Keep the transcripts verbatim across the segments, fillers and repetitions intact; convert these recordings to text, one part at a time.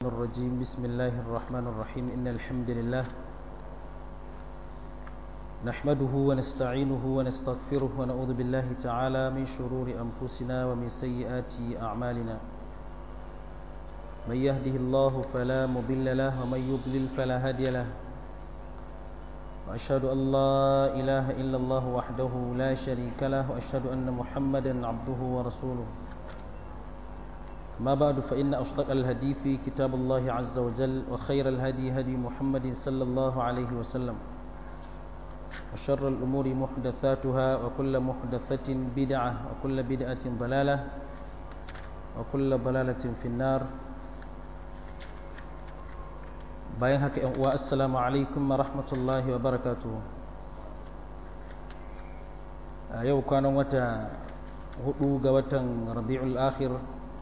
الرجيم بسم الله الرحمن الرحيم إن الحمد لله نحمده ونستعينه ونستغفره ونعوذ بالله تعالى من شرور أنفسنا ومن سيئات أعمالنا من يهده الله فلا مضل له ومن يضلل فلا هادي له وأشهد أن لا إله إلا الله وحده لا شريك له وأشهد أن محمدا عبده ورسوله ما بعد فإن أصدق الحديث كتاب الله عز وجل وخير الهدي هدي محمد صلى الله عليه وسلم وشر الأمور محدثاتها وكل محدثة بدعة وكل بدعة ضلالة وكل ضلالة في النار bayan haka ‘yan uwa assalamu alaikum wa rahmatullahi wa barakatuhu a yau kwanan wata hudu ga watan rabi'ul akhir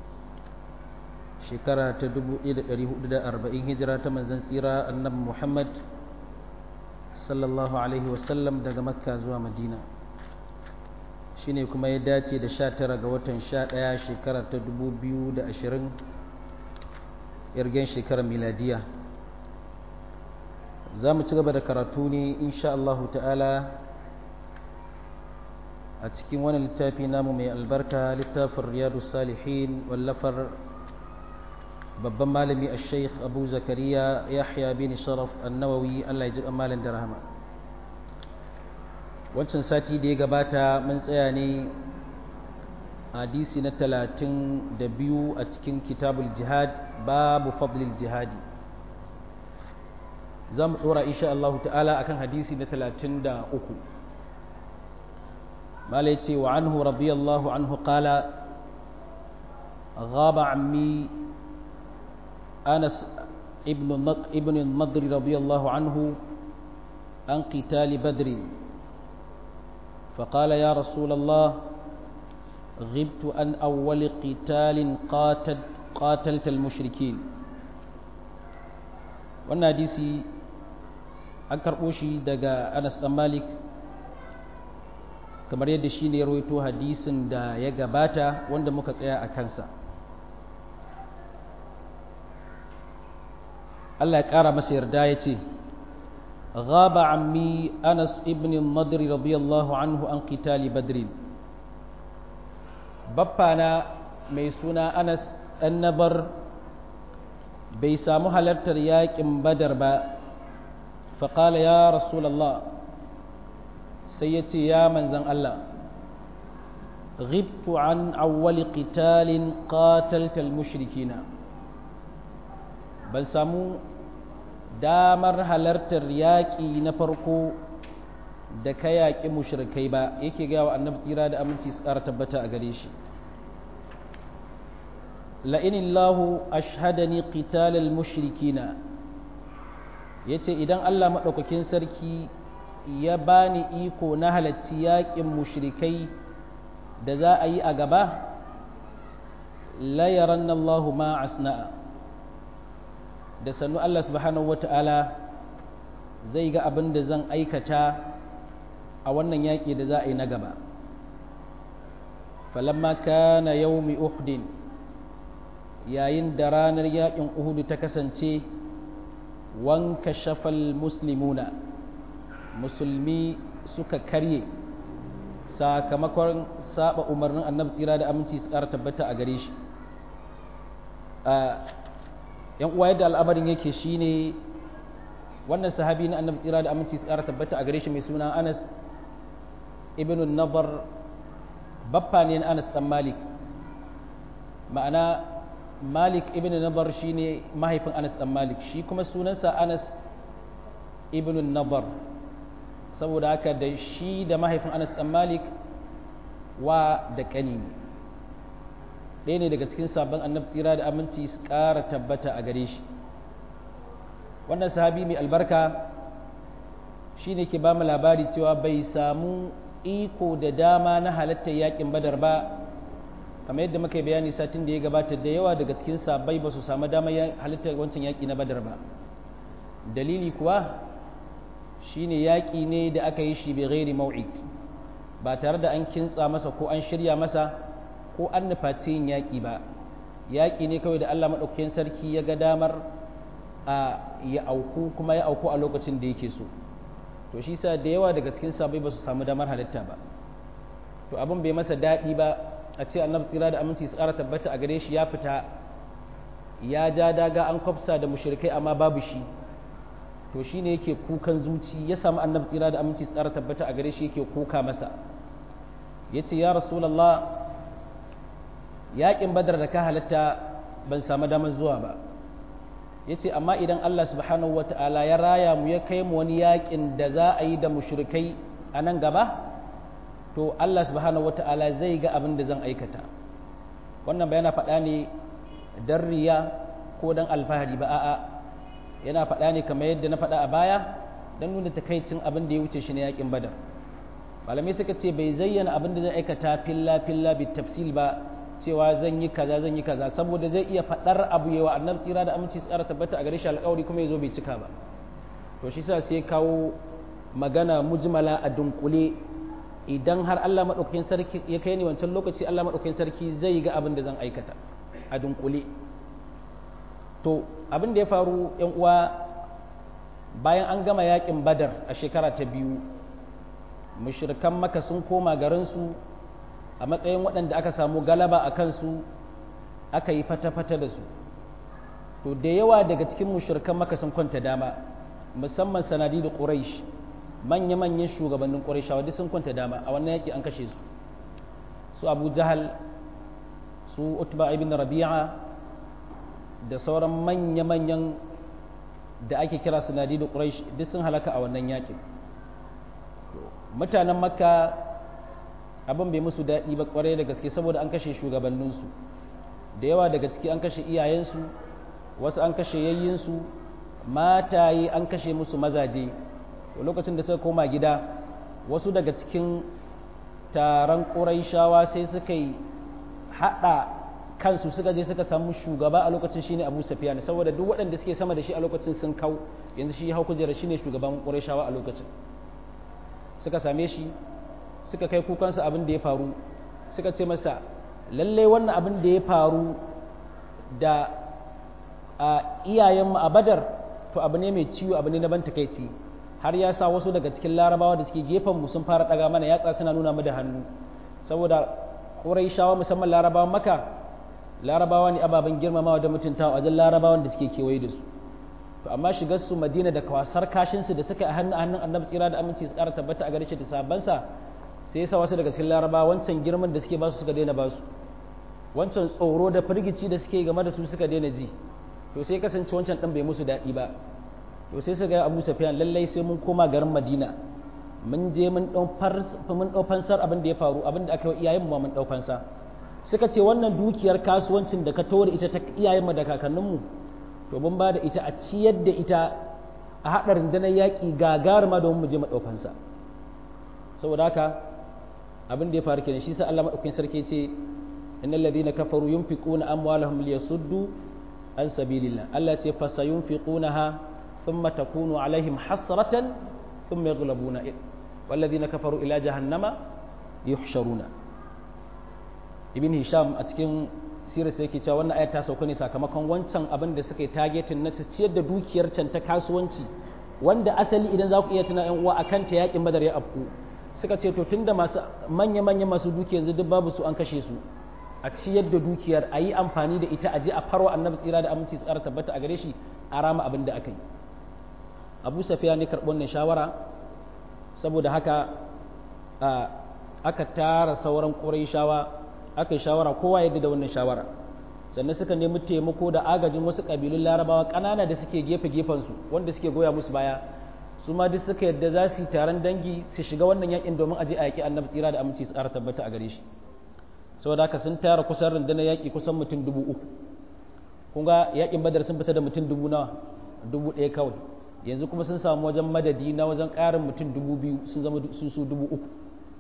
shekara ta dubu ɗaya da ɗari hudu da arba'in hijira ta manzan tsira annabi muhammad sallallahu alaihi wasallam daga makka zuwa madina shine kuma ya dace da sha tara ga watan sha ɗaya shekara ta dubu biyu da ashirin irgen shekarar miladiya za mu ci gaba da karatu ne insha Allah ta'ala a cikin wani littafi namu mai albarka littafin riyadu salihin wallafar babban malami a sheikh abu zakariya yahya bin sharaf annawawi Allah ya ji kamalin da rahama wancan sati da ya gabata mun tsaya ne hadisi na talatin da biyu a cikin kitabul jihad babu fadlil jihadi za mu tsora insha Allah ta'ala akan hadisi na talatin da uku mala yace wa anhu radiyallahu anhu qala غاب عمي أنس ابن ابن النضر رضي الله عنه عن قتال بدر فقال يا رسول الله غبت عن أول قتال قاتل قاتلت المشركين wannan hadisi an karɓo shi daga Anas ɗan Malik kamar yadda shi ne ya rawaito hadisin da ya gabata wanda muka tsaya a kansa Allah ya ƙara masa yarda ya ce غاب عمي أنس ابن النضر رضي الله عنه عن قتال بدر بابانا ميسونا أنس النبر bai samu halartar yaƙin badar ba faƙala ya rasulallah sai ya ce ya manzan Allah ghibtu an awwali qitalin qataltal mushrikina ban samu damar halartar yaƙi na farko da ka yaƙi mushrikai ba yake ga wa annabi tsira da aminci su ƙara tabbata a gare shi la'in Allahu ashhadani qitalal mushrikina yace idan Allah madaukakin sarki ya bani iko na halacci yaƙin mushrikai da za a yi a gaba la yaranna Allahu ma asna'a da sannu Allah subhanahu wata'ala zai ga abin da zan aikata a wannan yaƙi da za a yi na gaba falamma kana yawmi uhdin yayin da ranar yaƙin uhudu ta kasance wanka shafal muslimuna musulmi suka karye sakamakon saba umarnin annabi tsira da aminci su ƙara tabbata a gare shi yan uwa yadda al'amarin yake shine wannan sahabi na annabi tsira da aminci su ƙara tabbata a gare shi mai suna Anas ibn Nadar baffa ne na Anas dan Malik ma'ana Malik ibn Nabar shi ne mahaifin Anas ɗan Malik shi kuma sunansa Anas ibn Nabar saboda haka da shi da mahaifin Anas ɗan Malik wa da ƙani ɗaya ne daga cikin sabon annabi tsira da aminci su ƙara tabbata a gare shi wannan sahabi mai albarka shi ne ke ba mu labari cewa bai samu iko da dama na halattar yaƙin badar ba kamar yadda muka bayani satin da ya gabata da yawa daga cikin sabai ba su samu damar halittar wancan yaƙi na badar ba dalili kuwa shine yaƙi ne da aka yi shi bai gairi mau'id ba tare da an kintsa masa ko an shirya masa ko an nufaci yin yaƙi ba yaƙi ne kawai da Allah maɗaukakin sarki ya ga damar a ya auku kuma ya auku a lokacin da yake so to shi sa da yawa daga cikin sabai ba su samu damar halitta ba to abin bai masa daɗi ba a ce annabi tsira da aminci tsara tabbata a gare shi ya fita ya ja daga an kwafsa da mushrikai amma babu shi to shine yake kukan zuci ya samu annabi tsira da aminci tsara tabbata a gare shi yake kuka masa yace ya rasulullah yaƙin badar da ka halatta ban samu damar zuwa ba yace amma idan Allah subhanahu wataala ya raya mu ya kai mu wani yaƙin da za a yi da mushrikai a nan gaba to Allah subhanahu wata'ala zai ga abin da zan aikata wannan bayana faɗa ne dan riya ko dan alfahari ba a'a yana faɗa ne kamar yadda na faɗa a baya dan nuna takaicin abin da ya wuce shi ne yakin badar malamai suka ce bai zayyana abin da zai aikata filla filla bi tafsil ba cewa zan yi kaza zan yi kaza saboda zai iya faɗar abu yawa annabi tsira da aminci tsara tabbata a gare shi alƙawari kuma yazo bai cika ba to shi sa sai kawo magana mujmala a dunkule idan har Allah maɗaukakin sarki ya kai ni wancan lokaci Allah maɗaukakin sarki zai ga abin da zan aikata a dunkule to abin da ya faru yan uwa bayan an gama yakin badar a shekara ta biyu mushrikan maka sun koma garinsu a matsayin waɗanda aka samu galaba a kansu aka yi fata-fata da su to da yawa daga cikin mushrikan maka sun kwanta dama musamman sanadi da quraish manya-manyan shugabannin ƙwarishawa duk sun kwanta dama a wannan yaƙi an kashe su su abu jahal su utba ibn rabi'a da sauran manya-manyan da ake kira sanadi da ƙuraish duk sun halaka a wannan yaƙin mutanen makka abin bai musu daɗi ba ƙwarai da gaske saboda an kashe shugabanninsu da yawa daga ciki an kashe iyayensu wasu an kashe yayyinsu mataye an kashe musu mazaje lokacin da suka koma gida wasu daga cikin taron ƙuraishawa sai suka yi haɗa kansu suka je suka samu shugaba a lokacin shine Abu Sufyan saboda duk waɗanda suke sama da shi a lokacin sun kau yanzu shi hau kujera shine shugaban ƙuraishawa a lokacin suka same shi suka kai kukansa abin da ya faru suka ce masa lallai wannan abin da ya faru da iyayenmu a Badar to abu ne mai ciwo abu ne na ban takaici har ya sa wasu daga cikin larabawa da suke gefenmu sun fara ɗaga mana yatsa suna nuna mu da hannu saboda ƙuraishawa musamman larabawan maka larabawa ne ababen girmamawa da mutuntawa a wajen larabawan da suke kewaye da su to amma shigar su madina da kwasar kashinsu da suka a hannun hannun annabi tsira da aminci su ƙara tabbata a gare shi da sabansa sai yasa wasu daga cikin larabawa wancan girman da suke ba su suka daina ba su wancan tsoro da firgici da suke game da su suka daina ji to sai kasance wancan ɗin bai musu daɗi ba to sai su ga Abu Sufyan lallai sai mun koma garin Madina mun je mun ɗau fansar abin da ya faru abin da aka yi iyayen mu mun ɗau fansa suka ce wannan dukiyar kasuwancin da ka tore ita ta iyayen mu da kakanninmu to mun ba da ita a ciyar da ita a haɗa rundunar yaƙi gagaruma domin mu je mu ɗau fansa saboda haka abin da ya faru kenan shi sa Allah madaukakin sarki ce innal ladina kafaru yunfiquna amwalahum liyasuddu an sabilillah Allah ce fasayunfiqunaha ثم تكون عليهم حسرة ثم يغلبون والذين كفروا إلى جهنم يحشرون ابن هشام أتكلم sirar sai yake cewa wannan ayat ta sauka ne sakamakon wancan abin da suka yi targetin na ciyar da dukiyar can ta kasuwanci wanda asali idan za ku iya tuna yan uwa akan ta yakin badar ya afku suka ce to tunda masu manya manya masu dukiya yanzu duk babu su an kashe su a ciyar da dukiyar a yi amfani da ita a je a farwa annabi tsira da aminci tsara tabbata a gare shi a rama abin da aka yi abu safiya ne karɓi wannan shawara saboda haka aka tara sauran ƙurayshawa aka yi shawara kowa yadda da wannan shawara sannan suka nemi taimako da agajin wasu ƙabilun larabawa ƙanana da suke gefe gefensu wanda suke goya musu baya su ma duk suka yadda za su yi taron dangi su shiga wannan yakin domin aje a yaƙi annabi tsira da aminci tsara tabbata a gare shi saboda haka sun tara kusan rundunar yaƙi kusan mutum dubu uku kun ga yaƙin badar sun fita da mutum dubu nawa dubu ɗaya kawai yanzu kuma sun samu wajen madadi na wajen ƙarin mutum dubu biyu sun zama su su dubu uku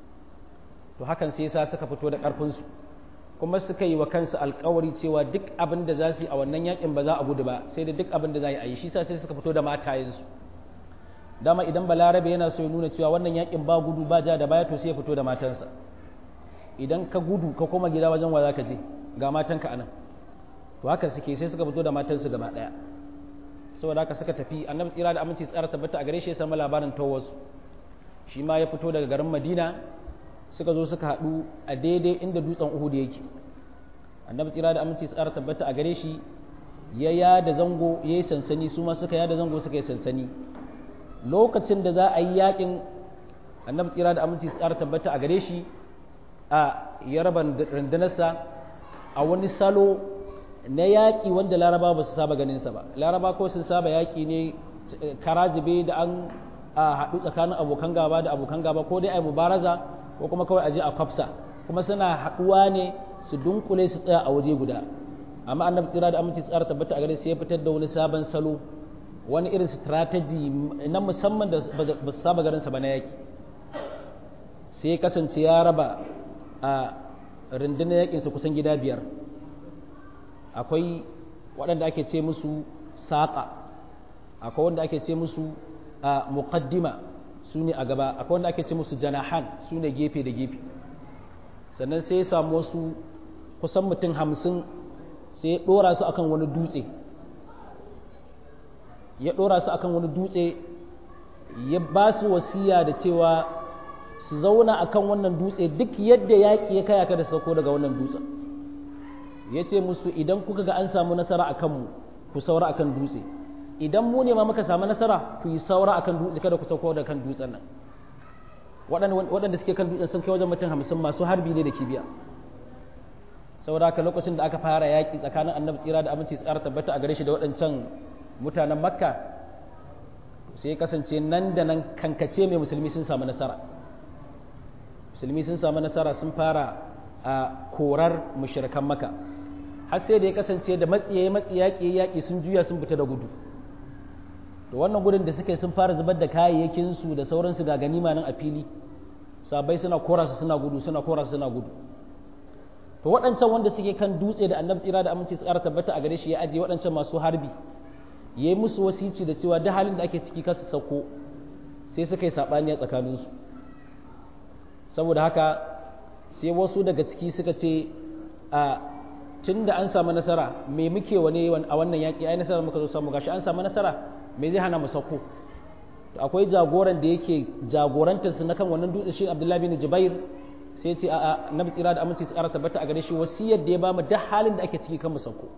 to hakan sai yasa suka fito da ƙarfinsu kuma suka yi wa kansu alƙawari cewa duk abin da za su yi a wannan yakin ba za a gudu ba sai da duk abin da za a yi shi sa sai suka fito da matayensu dama idan balarabe yana so ya nuna cewa wannan yakin ba gudu ba ja da baya to sai ya fito da matansa idan ka gudu ka koma gida wajen wa za ka je ga matanka anan to haka suke sai suka fito da matansu gaba daya saboda haka suka tafi annabi tsira da aminci tsara tabbata a gare shi ya samu labarin tawasu shi ma ya fito daga garin madina suka zo suka haɗu a daidai inda dutsen uhud yake annabi tsira da aminci tsara tabbata a gare shi ya yada zango ya yi sansani su ma suka yada zango suka yi sansani lokacin da za a yi yakin annabi tsira da aminci tsara tabbata a gare shi a ya raba rundunarsa a wani salo na yaƙi wanda laraba ba su saba ganinsa ba laraba ko sun saba yaƙi ne karazibe da an haɗu tsakanin abokan gaba da abokan gaba ko dai a yi mubaraza ko kuma kawai a je a kwafsa kuma suna haɗuwa ne su dunkule su tsaya a waje guda amma annabi tsira da aminci tsara tabbata a gare sai ya fitar da wani sabon salo wani irin strategy na musamman da ba su saba garinsa ba na yaƙi sai ya kasance ya raba a rundunar yaƙinsa kusan gida biyar akwai waɗanda ake ce musu saƙa akwai wanda ake ce musu a muqaddima su ne a gaba akwai wanda ake ce musu janahan su ne gefe da gefe sannan sai ya samu wasu kusan mutum hamsin sai ya ɗora su akan wani dutse ya ɗora su akan wani dutse ya ba su wasiya da cewa su zauna akan wannan dutse duk yadda yaƙi ya kaya ka da sauko daga wannan dutsen ya ce musu idan kuka ga an samu nasara a kanmu ku saura akan dutse idan mu ne ma muka samu nasara ku yi saura akan dutse kada ku sauko da kan dutsen nan waɗanda suke kan dutsen sun kai wajen mutum hamsin masu harbi ne da kibiya saboda haka lokacin da aka fara yaƙi tsakanin annabi tsira da aminci tsara tabbata a gare shi da waɗancan mutanen makka sai kasance nan da nan kankace mai musulmi sun samu nasara musulmi sun samu nasara sun fara a korar mushrikan makka har sai da ya kasance da matsiyayi matsiyaki yaƙi sun juya sun fita da gudu to wannan gudun da suka yi sun fara zubar da kayayyakin su da sauransu ga ganima nan a fili sabai suna kora su suna gudu suna kora su suna gudu to waɗancan wanda suke kan dutse da annabi tsira da aminci tsara tabbata a gare shi ya ajiye waɗancan masu harbi yayi musu wasici da cewa duk halin da ake ciki kasu sauko sai suka yi sabani a tsakaninsu saboda haka sai wasu daga ciki suka ce a tun da an samu nasara me muke wane a wannan yaƙi ai nasara muka zo samu gashi an samu nasara me zai hana mu sauko to akwai jagoran da yake jagorantar su na kan wannan dutse shi Abdullahi bin Jubair sai ce a nabi tsira da aminci tsara tabbata a gare shi wasiyar da ya ba mu duk halin da ake ciki kan mu sauko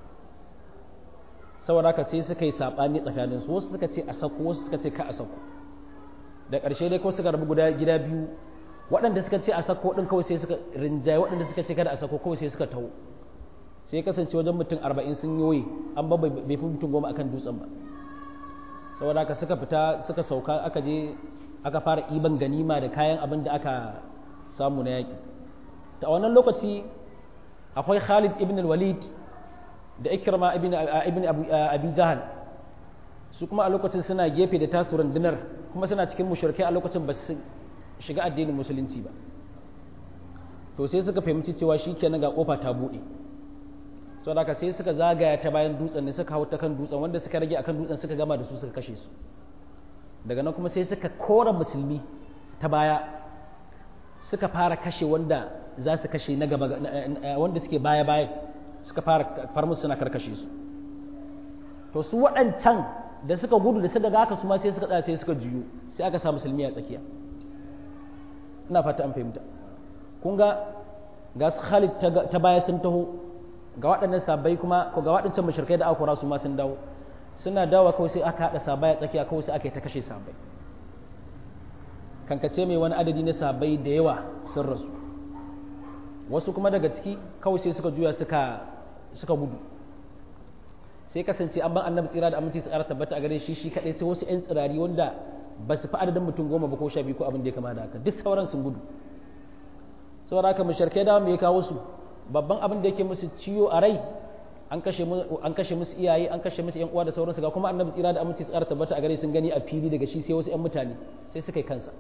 saboda haka sai suka yi sabani tsakanin su wasu suka ce a sauko wasu suka ce ka a sauko da ƙarshe dai ko suka rabu guda gida biyu waɗanda suka ce a sako ɗin kawai sai suka rinjaye waɗanda suka ce kada a sako kawai sai suka taho sai kasance wajen mutum arba'in sun yoye an ba bai fi mutum goma akan dutsen ba saboda haka suka fita suka sauka aka je aka fara iban ganima da kayan abin da aka samu na yaƙi ta wannan lokaci akwai Khalid ibn al-Walid da Ikrama ibn ibn Abi Jahal su kuma a lokacin suna gefe da tasu rundunar kuma suna cikin mushrikai a lokacin ba su shiga addinin musulunci ba to sai suka fahimci cewa shi kenan ga kofa ta buɗe sau da sai suka zagaya ta bayan dutsen ne suka hau ta kan dutsen wanda suka rage akan dutsen suka gama da su suka kashe su daga nan kuma sai suka kora musulmi ta baya suka fara kashe wanda za su kashe na gaba wanda suke baya baya suka fara far musu suna karkashe su to su waɗancan da suka gudu da suka ga haka su ma sai suka tsaya sai suka juyo sai aka sa musulmi a tsakiya ina fata an fahimta kun ga ga su Khalid ta baya sun taho ga waɗannan sabai kuma ko ga waɗancan mushrikai da aka kora su ma sun dawo suna dawo kawai sai aka haɗa sabai a tsakiya kawai sai aka yi ta kashe sabai kankace mai wani adadi na sabai da yawa sun rasu wasu kuma daga ciki kawai sai suka juya suka suka gudu sai kasance an ban annabi tsira da aminci tsara tabbata a gare shi shi kadai sai wasu ƴan tsirari wanda ba su fi adadin mutum goma ba ko sha biyu ko abin da ya kama da haka duk sauran sun gudu saboda haka musharkai da mu ya kawo su babban abin da yake musu ciwo a rai an kashe an kashe musu iyaye an kashe musu ƴan uwa da sauransu ga kuma annabi tsira da aminci tsara tabbata a gare sun gani a fili daga shi sai wasu ƴan mutane sai suka yi kansa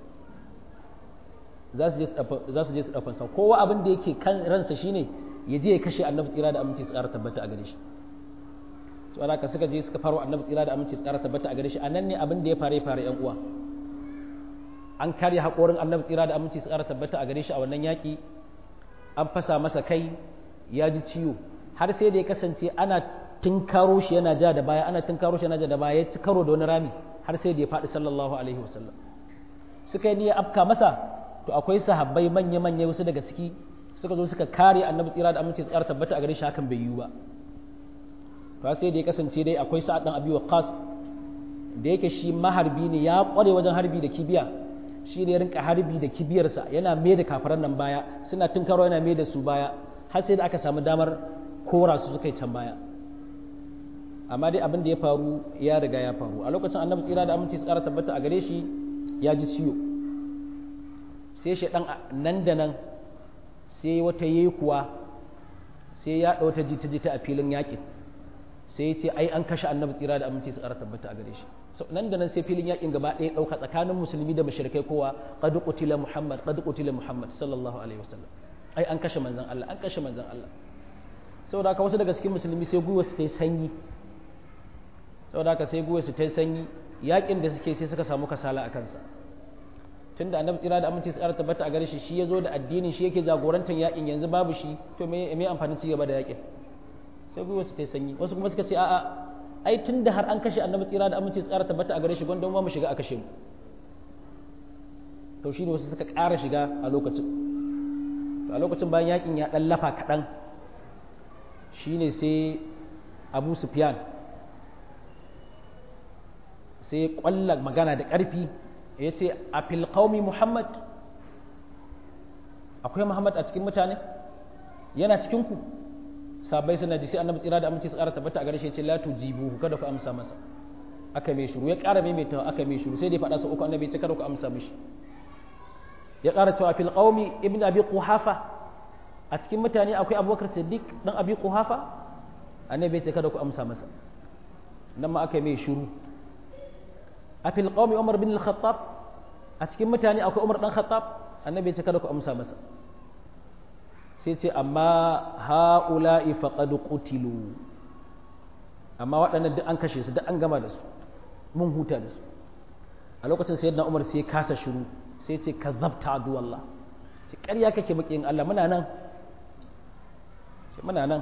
za su je za su je su dafansa kowa abin da yake kan ransa shine ya je ya kashe annabi tsira da aminci tsara tabbata a gare shi to alaka suka je suka faro annabi tsira da aminci tsara tabbata a gare shi anan ne abin da ya fare fare yan uwa an karya haƙorin annabi tsira da aminci tsara tabbata a gare shi a wannan yaƙi an fasa masa kai ya ji ciwo har sai da ya kasance ana tunkaro shi yana ja da baya ana tunkaro shi yana ja da baya ya ci karo da wani rami har sai da ya faɗi sallallahu alaihi wasallam suka yi niyyar afka masa to akwai sahabbai manya-manya wasu daga ciki suka zo suka kare annabi tsira da aminci tsara tabbata a gare shi hakan bai yiwu ba to sai da ya kasance dai akwai sa'ad dan abi waqas da yake shi maharbi ne ya kware wajen harbi da kibiya shi ne ya rinka harbi da kibiyarsa yana mai da kafaran nan baya suna tunkaro yana mai da su baya har sai da aka samu damar kora su suka yi can baya amma dai abin da ya faru ya riga ya faru a lokacin annabi tsira da aminci tsara tabbata a gare shi ya ji ciwo sai shi dan nan da nan sai wata yekuwa sai ya ɗau ta jita-jita a filin yakin sai ya ce ai an kashe annabi tsira da aminci tsara tabbata a gare shi nan da nan sai filin yakin gaba ɗaya ɗauka tsakanin musulmi da mushrikai kowa qad qutila muhammad qad qutila muhammad sallallahu alaihi wasallam ai an kashe manzon Allah an kashe manzon Allah saboda haka wasu daga cikin musulmi sai gwiwa su ta yi sanyi saboda haka sai gwiwa su ta yi sanyi yakin da suke sai suka samu kasala a kansa tunda annabi tsira da aminci tsara tabbata a gare shi shi yazo da addinin shi yake jagorantar yakin yanzu babu shi to me me amfanin ci gaba da yakin sai gwiwa su ta yi sanyi wasu kuma suka ce a'a ai tunda har an kashe annabi tsira da aminci tsara tabbata a gare shi gwanda ma mu shiga a kashe mu to shine wasu suka ƙara shiga a lokacin to a lokacin bayan yakin ya dan lafa kaɗan shine sai Abu Sufyan sai kwalla magana da ƙarfi ya ce a fil qaumi Muhammad akwai Muhammad a cikin mutane yana cikin ku sabai suna ji sai annabi tsira da aminci tsara tabbata a gare shi ya ce la tujibuhu kada ku amsa masa aka mai shiru ya ƙara maimaitawa aka mai shiru sai dai faɗa sau uku annabi ya ce kada ku amsa mishi ya ƙara cewa fil qaumi ibn abi quhafa a cikin mutane akwai abubakar siddiq dan abi quhafa annabi ya ce kada ku amsa masa nan ma aka mai shiru a fil qaumi umar bin al-khattab a cikin mutane akwai umar dan khattab annabi ya ce kada ku amsa masa sai ce amma haula'i faqad qutilu amma waɗannan duk an kashe su duk an gama da su mun huta da su a lokacin sayyidina umar sai kasa shiru sai ce kazzabta adu wallah sai ƙarya kake makiyin Allah muna nan sai muna nan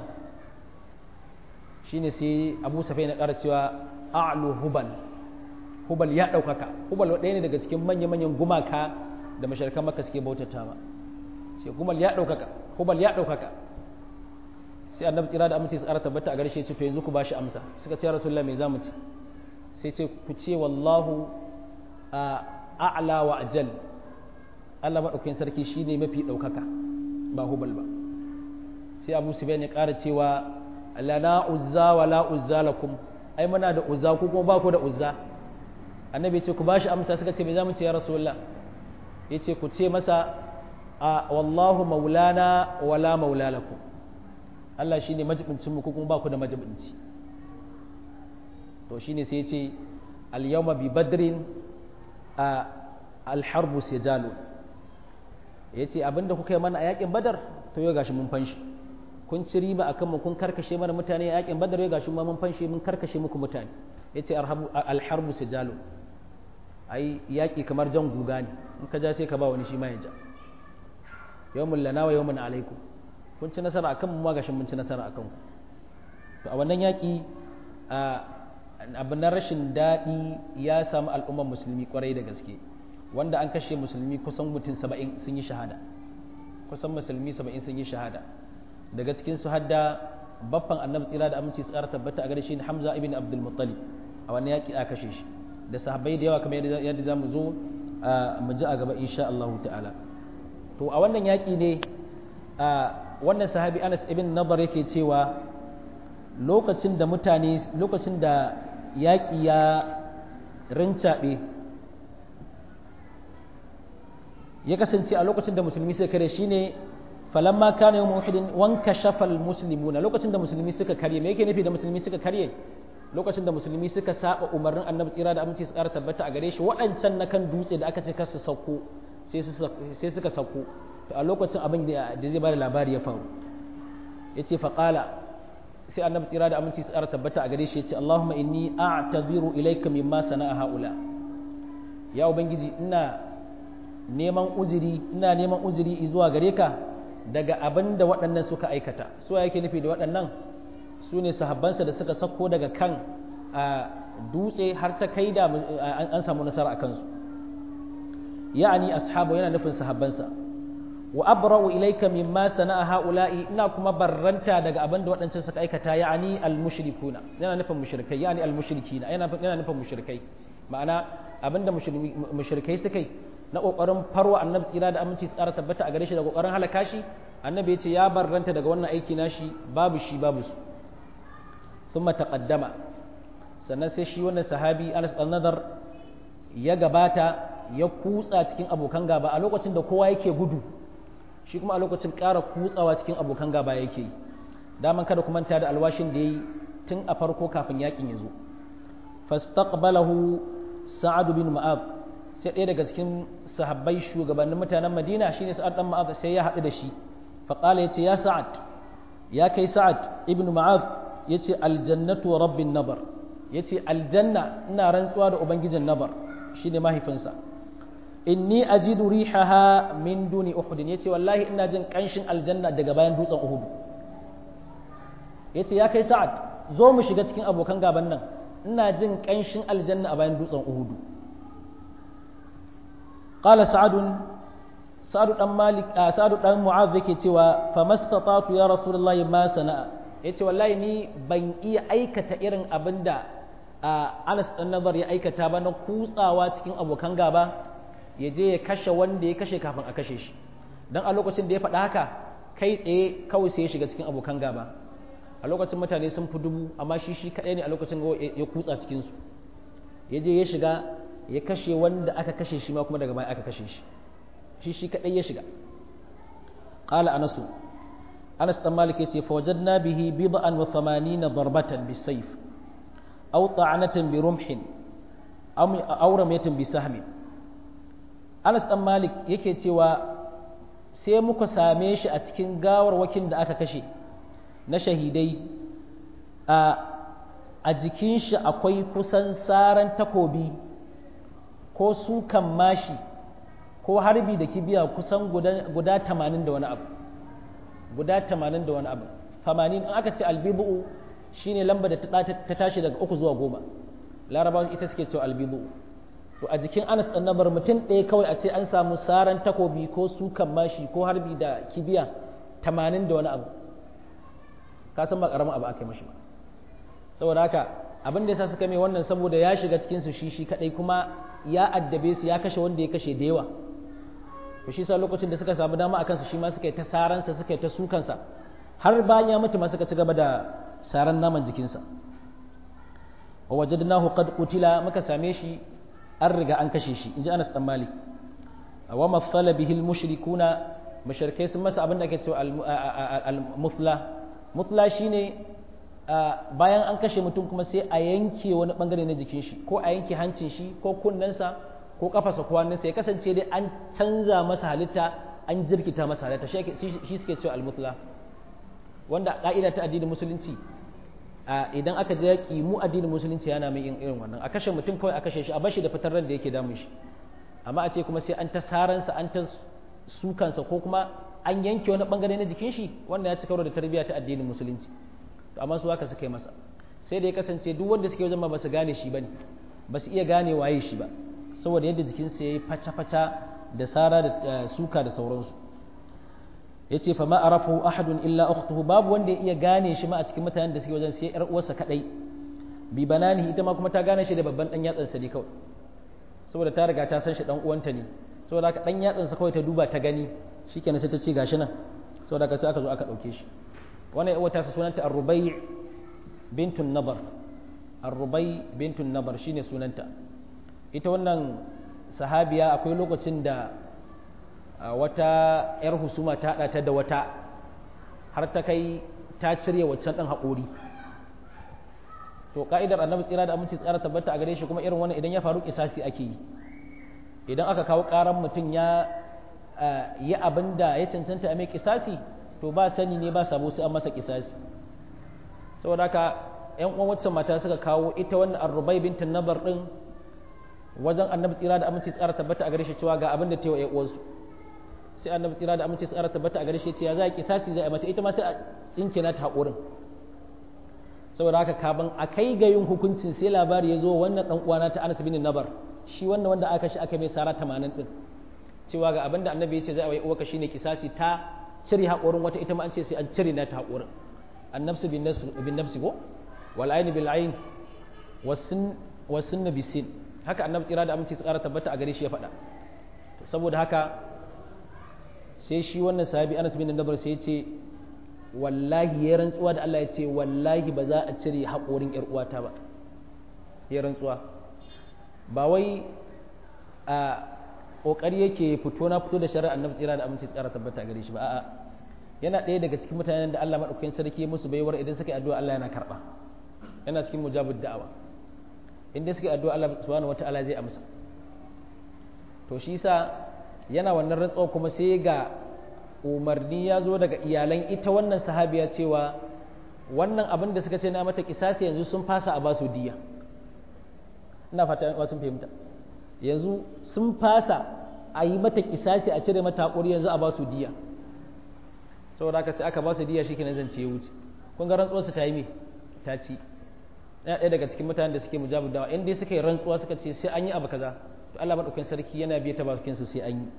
shine sai Abu Sufyan ya ƙara cewa a'lu hubal hubal ya ɗaukaka hubal ɗaya ne daga cikin manya-manyan gumaka da mashirkan maka suke bautata ba sai hubal ya ɗaukaka hubal ya ɗaukaka sai annabi tsira da amince tsara tabbata a gare shi ya ce to yanzu ku bashi amsa suka ce ya rasulullah me zamu ci sai ce ku ce wallahu a'la wa ajal Allah madaukakin sarki shine mafi ɗaukaka ba hubal ba sai Abu Sufyan ya ƙara cewa lana uzza wa la uzza lakum ai muna da uzza ku kuma ba ku da uzza annabi ce ku ba shi amsa suka ce me zamu ce ya rasulullah ya ce ku ce masa a wallahu maulana wala maula lakum Allah shine majibincin mu kuma ba ku da majibinci to shine sai ya ce al yawma bi badrin al harbu sijalu ya ce abinda kuka yi mana a yakin badar to yau gashi mun fanshi kun ci riba akan mu kun karkashe mana mutane a yakin badar yau gashi mun fanshi mun karkashe muku mutane ya ce al harbu sijalu ai yaƙi kamar jan guga ne in ka ja sai ka ba wani shi ma ya ja yawmun lana wa yawmun alaikum kun ci nasara akan mu ma gashin mun ci nasara akan ku to a wannan yaƙi abin na rashin daɗi ya samu al'ummar musulmi kwarai da gaske wanda an kashe musulmi kusan mutum saba'in sun yi shahada kusan musulmi saba'in sun yi shahada daga cikin su hadda baffan annabi tsira da aminci tsara tabbata a gare shi Hamza ibn Abdul Muttalib a wannan yaƙi aka kashe shi da sahabbai da yawa kamar yadda za mu zo mu ji a gaba insha Allah ta'ala to a wannan yaƙi ne wannan sahabi Anas ibn Nadar yake cewa lokacin da mutane lokacin da yaƙi ya rincaɓe ya kasance a lokacin da musulmi suka kare shine falamma kana yawm uhud wanka shafal muslimuna lokacin da musulmi suka karye me yake nufi da musulmi suka karye lokacin da musulmi suka saba umarnin annabi tsira da aminci su ƙara tabbata a gare shi waɗancan na kan dutse da aka ce kar su sauko sai suka sauko to a lokacin abin da zai bada labari ya faru ya ce faƙala sai annabi tsira da aminci su ƙara tabbata a gare shi ya ce Allahumma inni a'tadhiru ilayka mimma sana'a haula ya ubangiji ina neman uzuri ina neman uzuri zuwa gare ka daga abin da waɗannan suka aikata so yake nufi da waɗannan su ne sahabbansa da suka sako daga kan dutse har ta kai da an samu nasara a kansu ya'ani ashabu yana nufin sahabbansa wa abra'u ilayka mimma sana'a haula'i ina kuma barranta daga abin da waɗancan suka aikata ya'ani al-mushrikuna yana nufin mushrikai ya'ani al-mushrikina yana yana nufin mushrikai ma'ana abinda mushrikai suka yi na kokarin farwa annabi tsira da aminci tsara tabbata a gare shi da kokarin halaka shi annabi ya ce ya barranta daga wannan aiki nashi babu shi babu su thumma taqaddama sannan sai shi wannan sahabi Anas al-Nadar ya gabata ya kutsa cikin abokan gaba a lokacin da kowa yake gudu shi kuma a lokacin ƙara kutsawa cikin abokan gaba yake yi daman kada ku manta da alwashin da yayi tun a farko kafin yakin ya zo fastaqbalahu sa'ad bin mu'adh sai ɗaya daga cikin sahabbai shugabannin mutanen Madina shine Sa'ad dan Mu'adh sai ya haɗu da shi fa qala yace ya Sa'ad ya kai Sa'ad ibn Mu'adh yace aljannatu wa rabbin nabar yace aljanna ina rantsuwa da ubangijin nabar shine mahaifinsa inni ajidu rihaha min duni uhud yace wallahi ina jin kanshin aljanna daga bayan dutsen uhud yace ya kai Sa'ad zo mu shiga cikin abokan gaban nan ina jin kanshin aljanna a bayan dutsen uhud qala sa'adun sa'adu dan malik sa'adu dan mu'adh yake cewa famastatatu ya rasulullahi ma sana'a yace wallahi ni ban iya aikata irin abinda Anas dan Nadar ya aikata ba na kutsawa cikin abokan gaba ya je ya kashe wanda ya kashe kafin a kashe shi dan a lokacin da ya faɗa haka kai tsaye kawai sai ya shiga cikin abokan gaba a lokacin mutane sun fi dubu amma shi shi kaɗai ne a lokacin ya kutsa cikin su ya je ya shiga ya kashe wanda aka kashe shi ma kuma daga baya aka kashe shi shi shi kadai ya shiga qala anas anas dan malik yace fa wajadna bihi bid'an wa thamanina darbatan bisayf aw ta'anatan bi rumhin aw ramyatan bi sahmin anas dan malik yake cewa sai muka same shi a cikin gawarwakin da aka kashe na shahidai a a jikin shi akwai kusan saran takobi ko sukan mashi ko harbi da kibiya kusan guda tamanin da wani abu guda tamanin da wani abu tamanin in aka ce albibu shine lamba da ta tashi daga uku zuwa goma larabawa ita suke cewa albibu to a jikin anas annabar mutum ɗaya kawai a ce an samu saran takobi ko sukan mashi ko harbi da kibiya tamanin da wani abu ka san ba karamin abu aka yi mashi ba saboda haka abin da yasa suka mai wannan saboda ya shiga cikin su shi shi kadai kuma ya addabe su ya kashe wanda ya kashe da yawa to shi sa lokacin da suka samu dama akan su shi ma suka yi ta saransa suka yi ta sukansa har bayan ya mutu ma suka ci gaba da saran naman jikinsa wa wajadnahu qad qutila muka same shi an riga an kashe shi inji Anas dan Malik wa mathala bihi al mushrikuna mushrikai sun masa abin da ake cewa al muthla muthla shine bayan an kashe mutum kuma sai a yanke wani bangare na jikin shi ko a yanke hancin shi ko kunnensa ko kafarsa ko hannunsa ya kasance dai an canza masa halitta an jirkita masa halitta shi suke cewa almutla wanda ka'ida ta addinin musulunci idan aka je yaki mu addinin musulunci yana mai irin wannan a kashe mutum kawai a kashe shi a bashi da fitar ran da yake damun shi amma a ce kuma sai an ta saransa an ta sukansa ko kuma an yanke wani bangare na jikin shi wanda ya ci karo da tarbiyya ta addinin musulunci amma su haka suka yi masa sai da ya kasance duk wanda suke wajen ba su gane shi bane ba su iya gane waye shi ba saboda yadda jikinsa ya yi faca-faca da sara da suka da sauransu ya ce fama arafahu ahadun illa ukhtuhu babu wanda ya iya gane shi ma a cikin mutanen da suke wajen sai yar uwarsa kadai bi bananihi ita ma kuma ta gane shi da babban dan yatsansa ne kawai saboda ta riga ta san shi dan uwanta ne saboda haka dan yatsansa kawai ta duba ta gani shikenan sai ta ce gashi nan saboda haka sai aka zo aka dauke shi wannan uwa ta sunanta Ar-Rubai' bintun Nabar Ar-Rubai' bintun Nabar shine sunanta ita wannan sahabiya akwai lokacin da wata yar husuma ta hada ta da wata har ta kai ta cire waccan dan haƙori to ka'idar annabi tsira da aminci tsara tabbata a gare shi kuma irin wannan idan ya faru kisasi ake yi idan aka kawo karan mutum ya yi abin da ya cancanta a mai kisasi to ba sani ne ba sabo sai an masa kisasi saboda haka yan uwan waccan mata suka kawo ita wannan Ar-Rubai' bintin Nabar din wajen annabi tsira da aminci tsara tabbata a gare shi cewa ga abin da ta yi wa ƴan uwansu sai annabi tsira da aminci tsara tabbata a gare shi cewa za a kisasi za a mata ita ma sai a tsinkina ta haƙurin saboda haka kaban a kai ga yin hukuncin sai labari ya zo wannan dan uwana ta Anas bin Nabar shi wannan wanda aka shi aka mai sara tamanin din cewa ga abinda annabi ya ce za a yi uwaka shine kisasi ta cire haƙorin wata ita ma an ce sai an cire na ta haƙorin annafsu bin nafsi bin nafsi ko wal ayn bil ayn wasun wasun bisin haka annabi tsira da aminci tsara tabbata a gare shi ya faɗa saboda haka sai shi wannan sahabi Anas bin Nabar sai ya ce wallahi ya rantsuwa da Allah ya ce wallahi ba za a cire haƙorin ƴar uwata ba ya rantsuwa ba wai a kokari yake fito na fito da shari'ar annabi tsira da aminci tsara tabbata gare shi ba a'a yana ɗaya daga cikin mutanen da Allah madaukakin sarki ya musu baiwar idan suka yi addu'a Allah yana karba yana cikin mujabud da'awa inda suka yi addu'a Allah subhanahu wataala zai amsa to shi yasa yana wannan rantsuwa kuma sai ga umarni ya zo daga iyalan ita wannan sahabiya cewa wannan abin da suka ce na mata kisasi yanzu sun fasa a basu diya ina fata sun fahimta yanzu sun fasa a yi mata kisasi a cire mata haƙuri yanzu a basu diya saboda haka sai aka basu diya shi kenan zance ya wuce kun ga rantsuwar su ta yi me ta ci yana ɗaya daga cikin mutanen da suke mujabu dawa in dai suka yi rantsuwa suka ce sai an yi abu kaza to Allah madaukakin sarki yana biya ta bakin su sai an yi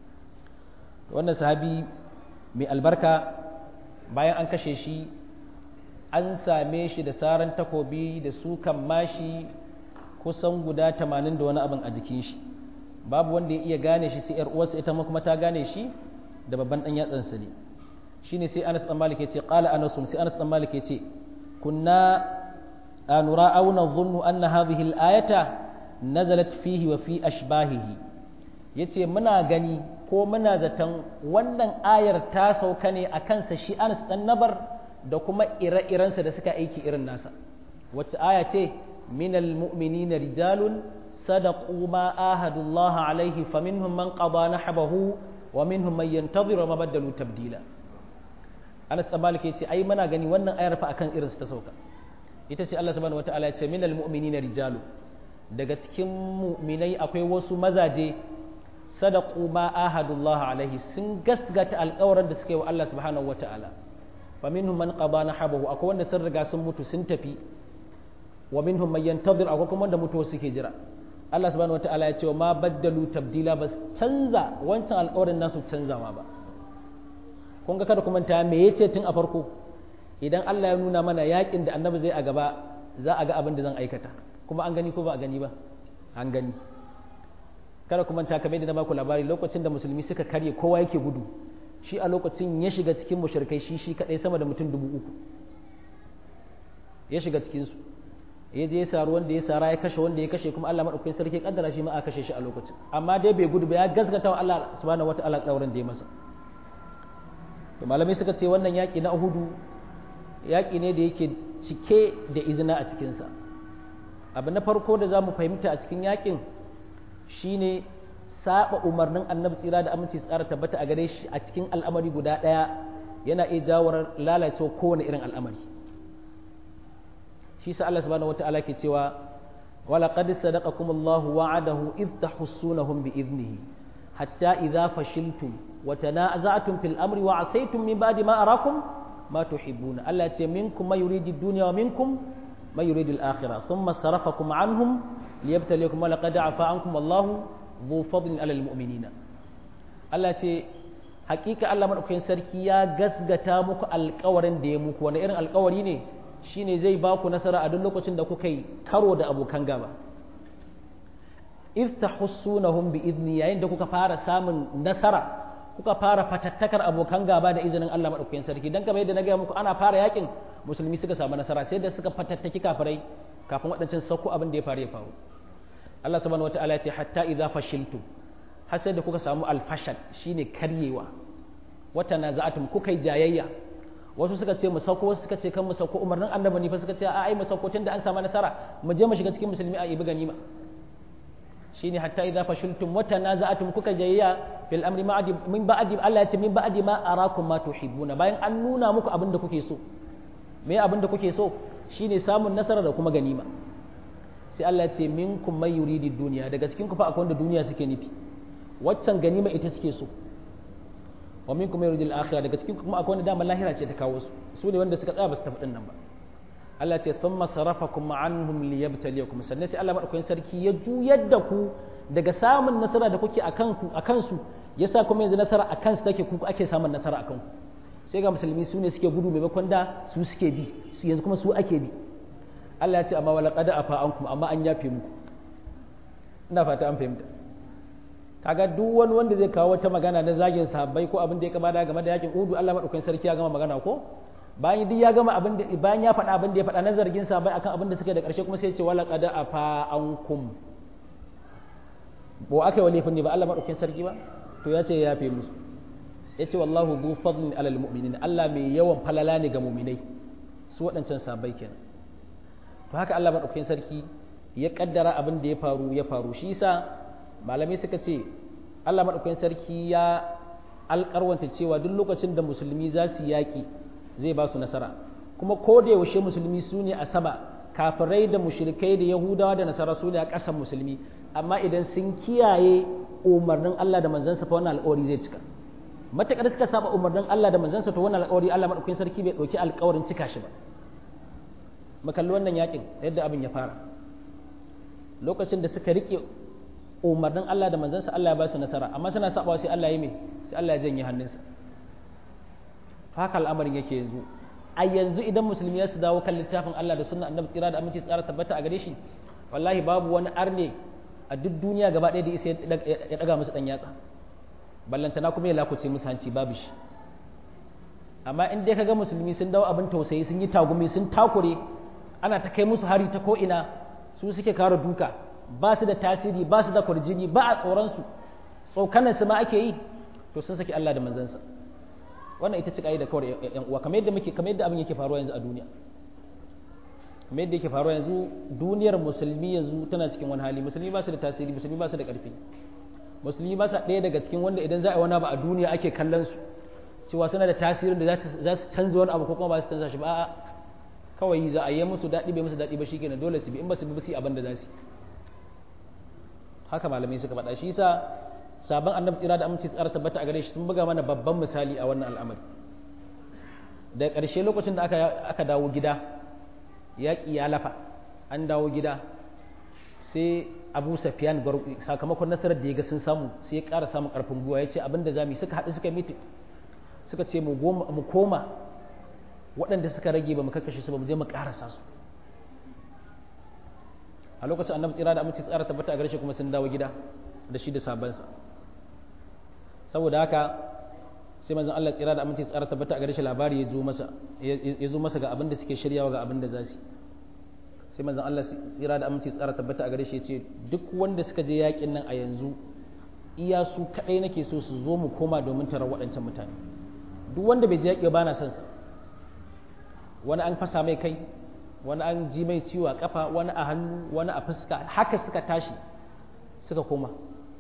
wannan sahabi mai albarka bayan an kashe shi an same shi da saran takobi da sukan mashi kusan guda tamanin da wani abin a jikin shi babu wanda ya iya gane shi sai yar uwarsa ita ma kuma ta gane shi da babban dan yatsansa ne shine sai Anas dan Malik yace qala Anas sai Anas dan Malik yace kunna nura aw nadhunnu anna hadhihi al-ayata nazalat fihi wa fi ashbahihi yace muna gani ko muna zaton wannan ayar ta sauka ne a kansa shi Anas dan Nabar da kuma ire-irensa da suka aiki irin nasa wacce aya ce minal mu'minina rijalun sadaqu ma ahadullah alaihi faminhum man qada nahbahu wa minhum man yantazir ma badalu tabdila Anas dan Malik yace ai muna gani wannan ayar fa akan irinsa ta sauka ita ce Allah subhanahu wataala ya ce minal mu'minina rijalun daga cikin mu'minai akwai wasu mazaje sadaqu ma ahadullah alaihi sun gasgata alƙawarin da suka yi wa Allah subhanahu wataala fa minhum man qada nahabahu akwai wanda sun riga sun mutu sun tafi wa minhum man yantazir akwai kuma wanda mutuwa suke jira Allah subhanahu wataala ya ce wa ma baddalu tabdila bas canza wancan alƙawarin nasu canzawa ba kun ga kada kuma ta me yace tun a farko idan Allah ya nuna mana yakin da annabi zai a gaba za a ga abin da zan aikata kuma an gani ko ba a gani ba an gani kada kuma ta kamar da na baku labari lokacin da musulmi suka karye kowa yake gudu shi a lokacin ya shiga cikin mushrikai shi shi kadai sama da mutum dubu uku ya shiga cikin su ya je ya saru wanda ya sara ya kashe wanda ya kashe kuma Allah madaukakin sarki ya kaddara shi ma aka kashe shi a lokacin amma dai bai gudu ba ya gaskata wa Allah subhanahu wataala dauran da ya masa to malamai suka ce wannan yaki na Uhudu yaki ne da yake cike da izina a cikin sa abu na farko da zamu fahimta a cikin yakin shine saba umarnin annabi tsira da aminci tsara tabbata a gare shi a cikin al'amari guda ɗaya yana iya jawar lalacewa kowane irin al'amari shi sa Allah subhanahu wata'ala ke cewa wala qad sadaqakum Allahu wa'adahu id tahussunahum bi idnihi hatta idza fashiltum wa tanaza'tum fil amri wa asaytum min ba'di ma arakum ma tuhibbuna Allah ya ce minkum may yuridu ad-dunya wa minkum may yuridu al-akhirah thumma sarafakum anhum liyabtaliyakum wa laqad afa ankum wallahu dhu fadlin 'alal mu'minina Allah ce hakika Allah madaukakin sarki ya gasgata muku alƙawarin da ya muku wani irin alƙawari ne shine zai ba ku nasara a duk lokacin da kuka yi karo da abokan gaba if tahussunahum bi idni yayin da kuka fara samun nasara kuka fara fatattakar abokan gaba da izinin Allah madaukakin sarki dan kamar yadda na ga muku ana fara yakin musulmi suka samu nasara sai da suka fatattaki kafirai kafin waɗancan sauko abin da ya faru ya faru Allah subhanahu wataala ya ce hatta idza fashiltum har sai da kuka samu alfashal shine karyewa wata naza'atum kuka yi jayayya wasu suka ce mu sauko wasu suka ce kan mu sauko umarnin annabi ne fa suka ce a ai mu sauko tunda an samu nasara mu je mu shiga cikin musulmi a ibi ganima shine hatta idza fashiltum wata naza'atum kuka jayayya fil amri ma'adi min ba'di Allah ya ce min ba'di ma arakum ma tuhibbuna bayan an nuna muku abin da kuke so me abin da kuke so shine samun nasara da kuma ganima sai Allah ya ce minkum may yuridu dunya daga cikin ku fa akwai wanda duniya suke nufi waccan ganima ita suke so wa minkum may yuridu al-akhirah daga cikin ku kuma akwai wanda dama lahira ce ta kawo su su ne wanda suka tsaya ba su tafi din nan ba Allah ce thumma sarafakum anhum liyabtaliyakum sannan sai Allah madaukakin sarki ya juyar da ku daga samun nasara da kuke akan ku akan su yasa kuma yanzu nasara akan su take ku ake samun nasara akan ku sai ga musulmi su ne suke gudu maimakon da su suke bi su yanzu kuma su ake bi Allah ya ce amma wala qad afa ankum amma an yafe muku ina fata an fahimta kaga duk wani wanda zai kawo wata magana na zagin sahabbai ko abin da ya kama da game da yakin Uhud Allah madaukakin sarki ya gama magana ko bayan duk ya gama abin da bayan ya faɗa abin da ya faɗa na zargin sahabbai akan abin da suke da ƙarshe kuma sai ya ce wala qad afa ankum bo akai wani ne ba Allah madaukakin sarki ba to ya ce ya yafe musu ya ce wallahu dhu fadlin alal mu'minin Allah mai yawan falala ne ga mu'minai su waɗancan sahabbai kenan to haka Allah madaukakin sarki ya kaddara abin da ya faru ya faru shi yasa malamai suka ce Allah madaukakin sarki ya alƙarwanta cewa duk lokacin da musulmi za su yaƙi zai ba su nasara kuma ko da yaushe musulmi su ne a sama kafirai da mushrikai da yahudawa da nasara su ne a ƙasan musulmi amma idan sun kiyaye umarnin Allah da manzansa fa wannan alƙawari zai cika mataƙar suka saba umarnin Allah da manzansa to wannan alƙawari Allah madaukakin sarki bai ɗauki alƙawarin cika shi ba makalli wannan yaƙin yadda abin ya fara lokacin da suka rike umarnin Allah da manzansa Allah ya ba su nasara amma suna sabawa sai Allah ya mai sai Allah ya janye hannunsa haka al'amarin yake yanzu a yanzu idan musulmi ya su dawo kan littafin Allah da sunnan annabi tsira da aminci tsara tabbata a gare shi wallahi babu wani arne a duk duniya gaba ɗaya da isa ya daga musu dan yatsa ballantana kuma ya lakuce musu hanci babu shi amma in dai kaga musulmi sun dawo abin tausayi sun yi tagumi sun takure ana ta kai musu hari ta ko ina su suke kare duka ba su da tasiri ba su da kwarjini ba a tsoronsu tsokanar su ma ake yi to sun saki Allah da manzansa wannan ita ce da kawai yan uwa kamar yadda muke kamar yadda abin yake faruwa yanzu a duniya kamar yadda yake faruwa yanzu duniyar musulmi yanzu tana cikin wani hali musulmi ba su da tasiri musulmi ba su da ƙarfi musulmi ba su ɗaya daga cikin wanda idan za a yi wani abu a duniya ake kallon su cewa suna da tasirin da za su canza wani abu ko kuma ba su canza shi ba a'a kawai za a yi musu daɗi bai musu daɗi ba shikenan dole su bi in ba su bi su abin da za su haka malamai suka faɗa shi yasa sabon annabi tsira da aminci tsara tabbata a gare shi sun buga mana babban misali a wannan al'amari da ƙarshe lokacin da aka aka dawo gida yaƙi ya lafa an dawo gida sai Abu Sufyan sakamakon nasarar da ya ga sun samu sai ya ƙara samun ƙarfin gwiwa ya ce abin da za mu yi suka haɗu suka miti suka ce mu koma waɗanda suka rage ba mu kakkashe su ba mu je mu ƙarasa su a lokacin annabi tsira da aminci tsara tabbata a gare shi kuma sun dawo gida da shi da sabansa saboda haka sai manzon Allah tsira da aminci tsara tabbata a gare shi labari ya zo masa ya zo masa ga abin da suke shiryawa ga abin da za su sai manzon Allah tsira da aminci tsara tabbata a gare shi ya ce duk wanda suka je yakin nan a yanzu iya su kadai nake so su zo mu koma domin tarar waɗancan mutane duk wanda bai je yaƙi ba na son sa wani an fasa mai kai wani an ji mai ciwo a kafa wani a hannu wani a fuska haka suka tashi suka koma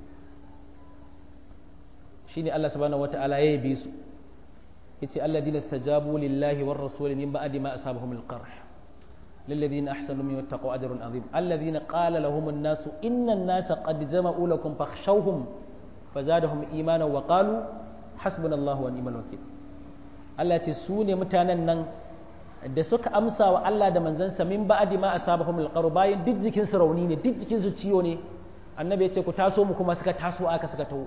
shine Allah subhanahu wataala ya yabe su yace alladhina istajabu lillahi war rasuli min ba'di ma asabahum alqarh lilladhina ahsanu minhum wattaqu ajrun azim alladhina qala lahum an-nas inna an-nasa qad jama'u lakum fakhshawhum fazadahum imanan wa qalu hasbunallahu wa ni'mal wakeel Allah ya ce su ne mutanen nan da suka amsa wa Allah da manzansa min ba'di ma asabahum alqarh bayan duk jikin su rauni ne duk jikin su ciwo ne annabi ya ce ku taso mu kuma suka taso aka suka taho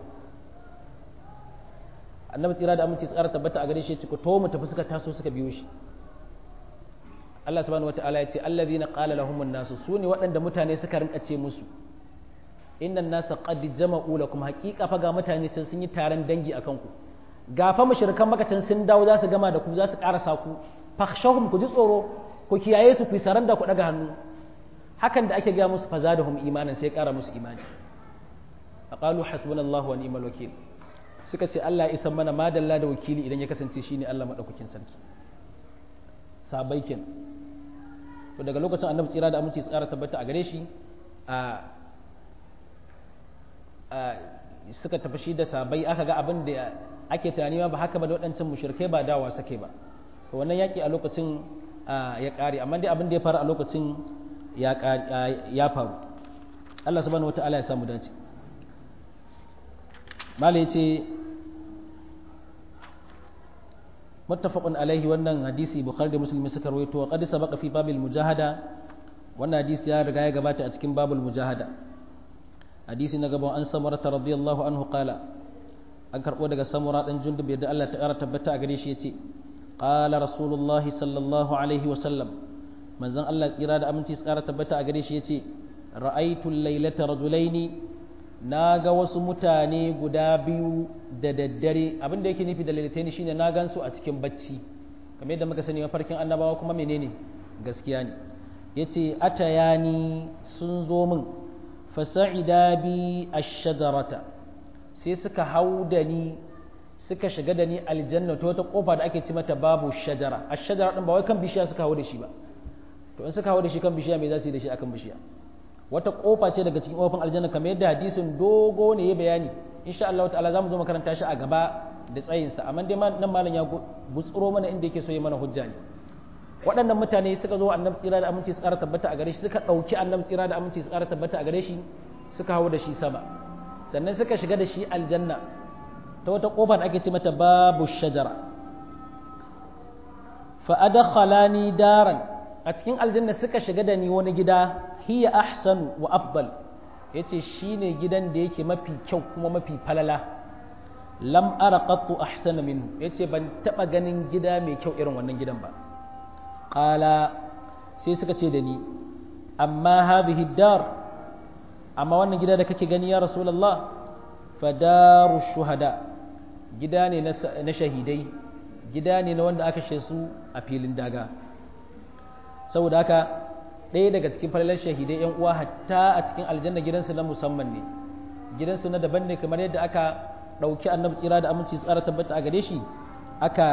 annabi tsira da aminci tsara tabbata a gare shi ku to mu tafi suka taso suka biyo shi Allah subhanahu wataala ya ce allazina qala lahum an-nas sune waɗanda mutane suka rinka ce musu innan nasa qad jama'u lakum haqiqa fa ga mutane can sun yi taron dangi akan ku gafa mushrikan maka can sun dawo za su gama da ku za su karasa ku fakhshahum ku ji tsoro ku kiyaye su ku saranda ku daga hannu hakan da ake ga musu fazadahum imanan sai ya kara musu imani faqalu hasbunallahu wa ni'mal wakeel suka ce Allah ya isan mana madalla da wakili idan ya kasance shine Allah madaukakin sarki sabai ken to daga lokacin annabi tsira da aminci tsara tabbata a gare shi a suka tafi shi da sabai aka ga abin da ake tunani ma ba haka ba da waɗancan mushrikai ba dawa sake ba to wannan yaki a lokacin ya ƙare amma dai abin da ya faru a lokacin ya faru Allah subhanahu wataala ya samu dace mala ya ce muttafaqun alaihi wannan hadisi bukhari da muslim suka rawaito wa qad sabaqa fi babil mujahada wannan hadisi ya riga ya gabata a cikin babul mujahada hadisi na gaban an samura radiyallahu anhu qala an karbo daga samura dan jundub yadda Allah ta kara tabbata a gare shi yace qala rasulullahi sallallahu alaihi wa sallam manzon Allah tsira da aminci su kara tabbata a gare shi yace ra'aytu laylata rajulaini na ga wasu mutane guda biyu da daddare abin da yake nufi da lailataini shine na gansu a cikin bacci kamar yadda muka sani mafarkin annabawa kuma menene gaskiya ne yace atayani sun zo min fasa'ida bi ash-shajarata sai suka hau da ni suka shiga da ni aljanna to wata kofa da ake ci mata babu shajara ash-shajara din ba wai kan bishiya suka hau da shi ba to in suka hau da shi kan bishiya me za su yi da shi akan bishiya wata kofa ce daga cikin kofin aljanna kamar yadda hadisin dogo ne ya bayani insha Allah ta'ala zamu zo makaranta shi a gaba da tsayin sa amma dai nan malam ya gutsuro mana inda yake so ya mana hujja ne waɗannan mutane suka zo annabi tsira da aminci su ƙara tabbata a gare shi suka ɗauki annabi tsira da aminci su ƙara tabbata a gare shi suka hawo da shi sama sannan suka shiga da shi aljanna ta wata kofa da ake ce mata babu shajara fa adkhalani daran a cikin aljanna suka shiga da ni wani gida hiya ahsan wa afdal yace shine gidan da yake mafi kyau kuma mafi falala lam ara qattu ahsana minhu yace ban taba ganin gida mai kyau irin wannan gidan ba qala sai suka ce da ni amma hadhihi dar amma wannan gida da kake gani ya rasulullah fadaru shuhada gida ne na shahidai gida ne na wanda aka she su a filin daga saboda haka ɗaya daga cikin falalar shahidai yan uwa hatta a cikin aljanna gidansu na musamman ne gidansu na daban ne kamar yadda aka ɗauki annabi tsira da aminci tsara tabbata a gare shi aka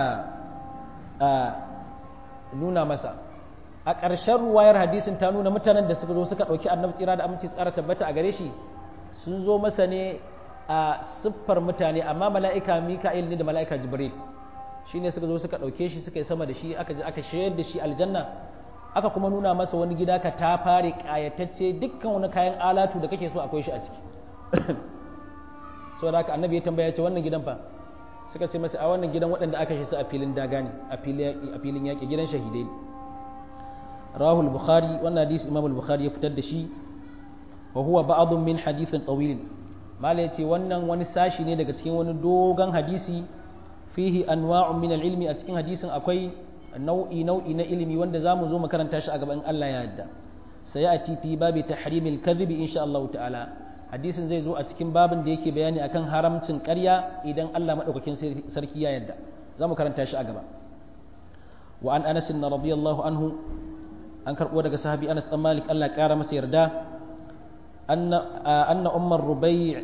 nuna masa a ƙarshen ruwayar hadisin ta nuna mutanen da suka zo suka ɗauki annabi tsira da aminci tsara tabbata a gare shi sun zo masa ne a siffar mutane amma mala'ika mika'il ne da mala'ika jibril shine suka zo suka ɗauke shi suka yi sama da shi aka je aka shayar da shi aljanna aka kuma nuna masa wani gida ka ta fare ƙayatacce dukkan wani kayan alatu da kake so akwai shi a ciki saboda haka annabi ya tambaya ce wannan gidan fa suka ce masa a wannan gidan waɗanda aka shi su a filin daga ne a filin yaƙi gidan shahidai ne rahul bukhari wannan hadisi imam al-bukhari ya fitar da shi wa huwa ba'dun min hadithin tawil mala yace wannan wani sashi ne daga cikin wani dogon hadisi fihi anwa'un min al-ilmi a cikin hadisin akwai nau'i nau'i na ilimi wanda zamu zo makaranta shi a gaban Allah ya yarda sai a ci fi babi tahrimil kadhibi insha Allah ta'ala hadisin zai zo a cikin babin da yake bayani akan haramcin ƙarya idan Allah madaukakin sarki ya yarda zamu karanta shi a gaba wa an Anas radiyallahu anhu an karbo daga sahabi Anas dan Malik Allah ya kara masa yarda anna anna ummar Rubai'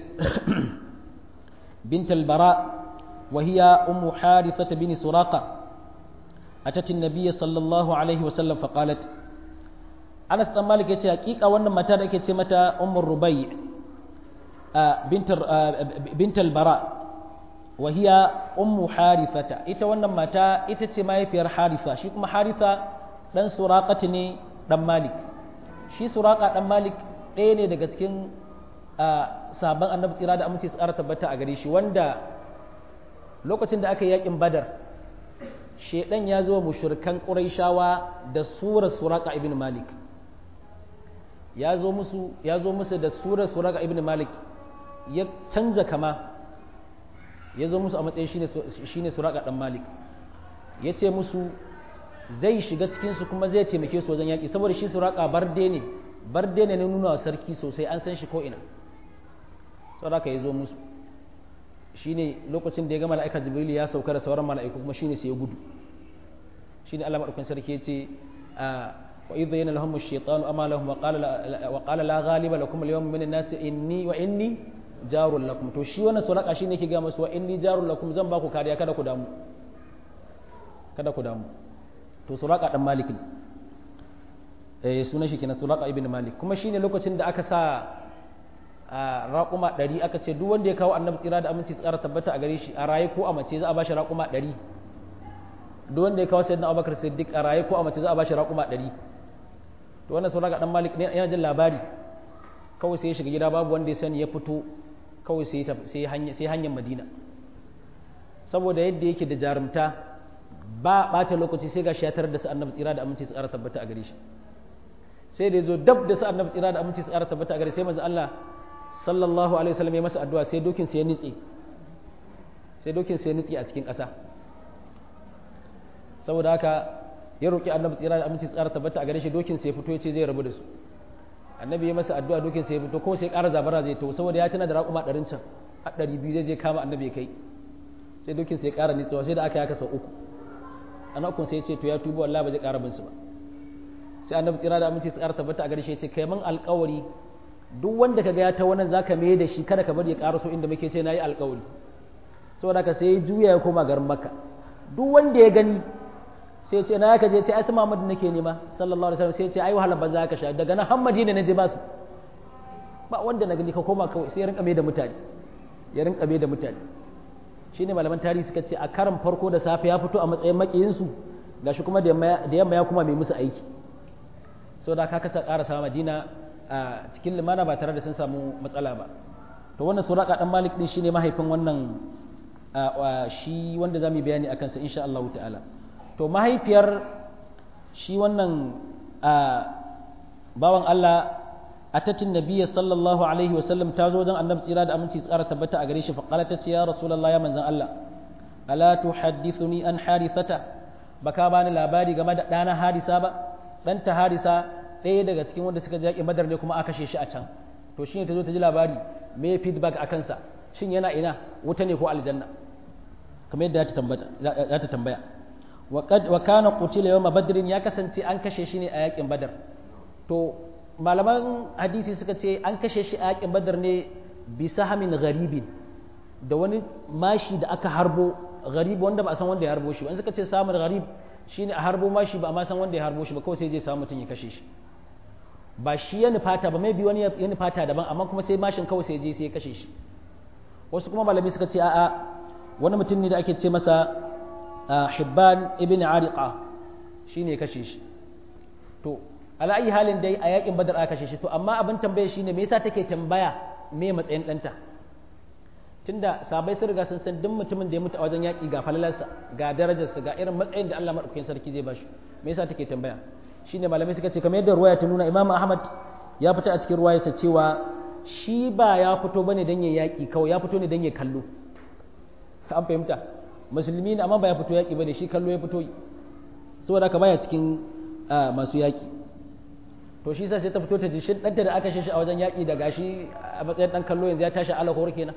bint al-Bara وهي أم حارثة بن سراقة أتت النبي صلى الله عليه وسلم فقالت أنس بن مالك يتي حقيقة wannan mata da ake ce mata Ummur Rubai' bint bint al-Bara wa hiya ummu Harithata ita wannan mata ita ce mahaifiyar Haritha shi kuma Haritha dan Suraqat ne dan Malik shi Suraqa dan Malik ɗaya ne daga cikin sahabban Annabi tsira da aminci tsara tabbata a gare shi wanda lokacin da aka yi yakin Badar shedan ya zo mushrikan Qurayshawa da surar Suraqa ibn Malik ya zo musu ya zo musu da surar Suraqa ibn Malik ya canza kama ya zo musu a matsayin shine shine Suraqa dan Malik ya ce musu zai shiga cikin su kuma zai taimake su wajen yaki saboda shi Suraqa barde ne barde ne na nuna wa sarki sosai an san shi ko ina saboda ka ya zo musu shine lokacin da ya ga mala'ika Jibril ya sauka da sauran mala'iku kuma shine sai ya gudu shine Allah madaukakin sarki ya ce wa idh yana lahum ash-shaytanu amalahum wa qala wa qala la ghaliba lakum al-yawma min an-nas inni wa inni jarul lakum to shi wannan suraka shine yake ga musu wa inni jarul lakum zan ba ku kariya kada ku damu kada ku damu to suraka dan Malik eh sunan shi kenan suraka ibn Malik kuma shine lokacin da aka sa a raƙuma ɗari aka ce duk wanda ya kawo annabi tsira da aminci tsara tabbata a gare shi a raye ko a mace za a bashi raƙuma ɗari duk wanda ya kawo sayyidina Abubakar Siddiq a raye ko a mace za a bashi raƙuma ɗari to wannan sauran ga dan Malik ne yana jin labari kawai sai ya shiga gida babu wanda ya sani ya fito kawai sai sai hanya sai hanyar Madina saboda yadda yake da jarumta ba ɓata lokaci sai ga shi ya tarar da su annabi tsira da aminci tsara tabbata a gare shi sai da ya zo dab da su annabi tsira da aminci tsara tabbata a gare sai manzo Allah sallallahu alaihi wasallam ya masa addu'a sai dokin sa ya nitse sai dokin sa ya nitse a cikin ƙasa saboda haka ya roki annabi tsira da aminci tsara tabbata a gare shi dokin sa ya fito ya ce zai rabu da su annabi ya masa addu'a dokin sa ya fito ko sai ƙara zabara zai to saboda ya tana da raƙuma ɗarin can a ɗari biyu zai je kama annabi ya kai sai dokin sa ya ƙara nitsewa sai da aka yaka sau uku ana ukun sai ya ce to ya tuba wallahi ba zai ƙara bin su ba sai annabi tsira da aminci tsara tabbata a gare shi ya ce kai man alƙawari duk wanda kaga ya ta wannan zaka mai da shi kada ka bari ya ƙara so inda muke ce nayi alƙawari saboda haka sai ya juya ya koma garin Makka duk wanda ya gani sai ya ce na ka je ce ai su Muhammad nake nema sallallahu alaihi wasallam sai ya ce ai wahala banza ka sha daga nan Muhammadi ne naje ba su ba wanda na gani ka koma kawai sai ya rinka mai da mutane ya rinka mai da mutane shine malaman tarihi suka ce a karan farko da safe ya fito a matsayin makiyin su gashi kuma da yamma ya kuma mai musu aiki saboda ka kasa ƙarasa Madina a cikin limana ba tare da sun samu matsala ba to wannan suraka dan Malik din shine mahaifin wannan shi wanda zamu bayani akan sa insha Allah ta'ala to mahaifiyar shi wannan bawan Allah atatin nabiyyi sallallahu alaihi wasallam ta zo wajen annabi tsira da aminci tsara tabbata a gare shi fa qalat ta ce ya rasulullahi ya manzon Allah ala tuhaddithuni an harithata baka bani labari game da dana harisa ba dan ta harisa ɗaya daga cikin wanda suka jaƙi badar ne kuma aka kashe shi a can to shine ta zo ta ji labari me feedback a kansa shin yana ina wuta ne ko aljanna kamar yadda za ta tambaya wa kana qutila yawma badrin ya kasance an kashe shi ne a yaƙin badar to malaman hadisi suka ce an kashe shi a yaƙin badar ne bi sahamin gharibin da wani mashi da aka harbo gharib wanda ba a san wanda ya harbo shi ba suka ce samun gharib shine a harbo mashi ba a ma san wanda ya harbo shi ba kawai sai je samu mutum ya kashe shi ba shi ya nufata ba mai bi wani ya nufata daban amma kuma sai mashin kawai sai je sai ya kashe shi wasu kuma malami suka ce a'a wani mutum ne da ake ce masa Hibban ibn Ariqa shine ya kashe shi to ala ayi halin dai a yakin Badar aka kashe shi to amma abin tambaya shine me yasa take tambaya me matsayin danta tunda sabai sun riga sun san duk mutumin da ya mutu a wajen yaki ga falalarsa ga darajarsa ga irin matsayin da Allah madaukakin sarki zai bashi me yasa take tambaya shine malamai suka ce kamar yadda ruwaya ta nuna Imam Ahmad ya fita a cikin ruwayarsa cewa shi ba ya fito bane dan ya yaki kawai ya fito ne dan ya kallo an fahimta musulmi ne amma ba ya fito yaki bane shi kallo ya fito saboda haka baya cikin masu yaki to shi sai ta fito ta ji shin ɗanta da aka shi a wajen yaki da gashi a matsayin dan kallo yanzu ya tashi alahor kenan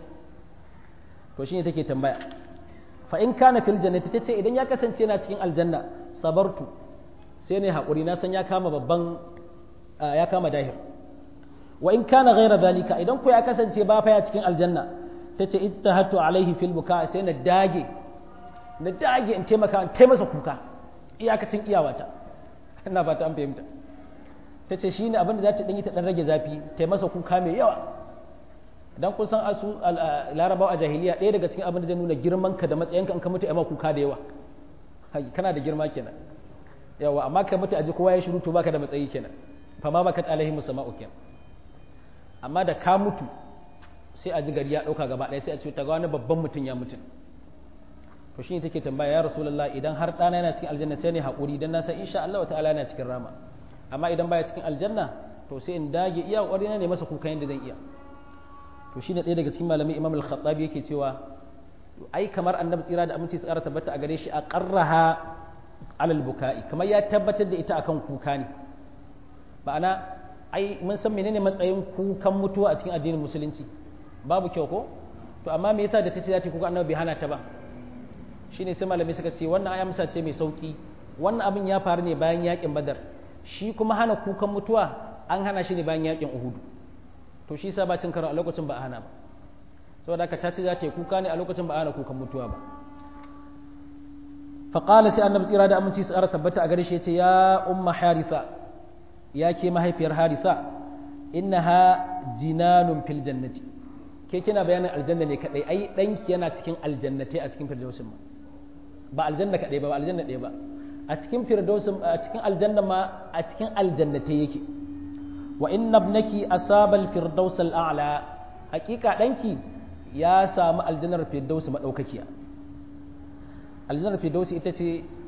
to shine take tambaya fa in kana fil jannati tace idan ya kasance yana cikin aljanna sabartu sai ne haƙuri na san ya kama babban ya kama dahir wa in kana ghaira zalika idan ku ya kasance ba fa ya cikin aljanna tace ittahatu alaihi fil buka sai na dage na dage in taimaka in taimasa kuka iyakacin iyawata ina fata an fahimta tace shine abin da za ta dan yi ta dan rage zafi taimasa kuka mai yawa dan kun san asu larabawa a jahiliya ɗaya daga cikin abin da zai nuna girman ka da matsayinka in ka mutu amma kuka da yawa kana da girma kenan yawa amma ka mutu aji kowa ya shiru to baka da matsayi kenan fa ma bakat alaihi musama'u kenan amma da ka mutu sai aji gari ya dauka gaba ɗaya sai a ce ta ga wani babban mutum ya mutu to shine take tambaya ya rasulullahi idan har ɗana yana cikin aljanna sai ne haƙuri dan na san insha Allah ta'ala yana cikin rama amma idan baya cikin aljanna to sai in dage iya ƙwari na ne masa kuka yanda zan iya to shine ɗaya daga cikin malamai Imam al-Khattabi yake cewa ai kamar annabi tsira da aminci tsara tabbata a gare shi a qarraha alal buka'i kamar ya tabbatar da ita akan kuka ne ma'ana ai mun san menene matsayin kukan mutuwa a cikin addinin musulunci babu kyau ko to amma me yasa da tace za ta kuka annabi bai hana ta ba shine sai malamai suka ce wannan aya amsa ce mai sauki wannan abin ya faru ne bayan yakin badar shi kuma hana kukan mutuwa an hana shi ne bayan yakin uhudu to shi yasa ba cin karo a lokacin ba a hana ba saboda haka ta ce za ta yi kuka ne a lokacin ba a hana kukan mutuwa ba faƙala sai annabi tsira da aminci su ƙara tabbata a gare shi ya ce ya umma harisa ya ke mahaifiyar harisa innaha jinanun fil jannati ke kina bayanin aljanna ne kadai ai danki yana cikin aljannatai a cikin firdausin ma ba aljanna kadai ba ba aljanna ɗaya ba a cikin firdausin a cikin aljanna ma a cikin aljannatai yake wa inna ibnaki asaba al-firdaus al-a'la hakika danki ya samu aljannar firdausi madaukakiya aljannar firdausi ita ce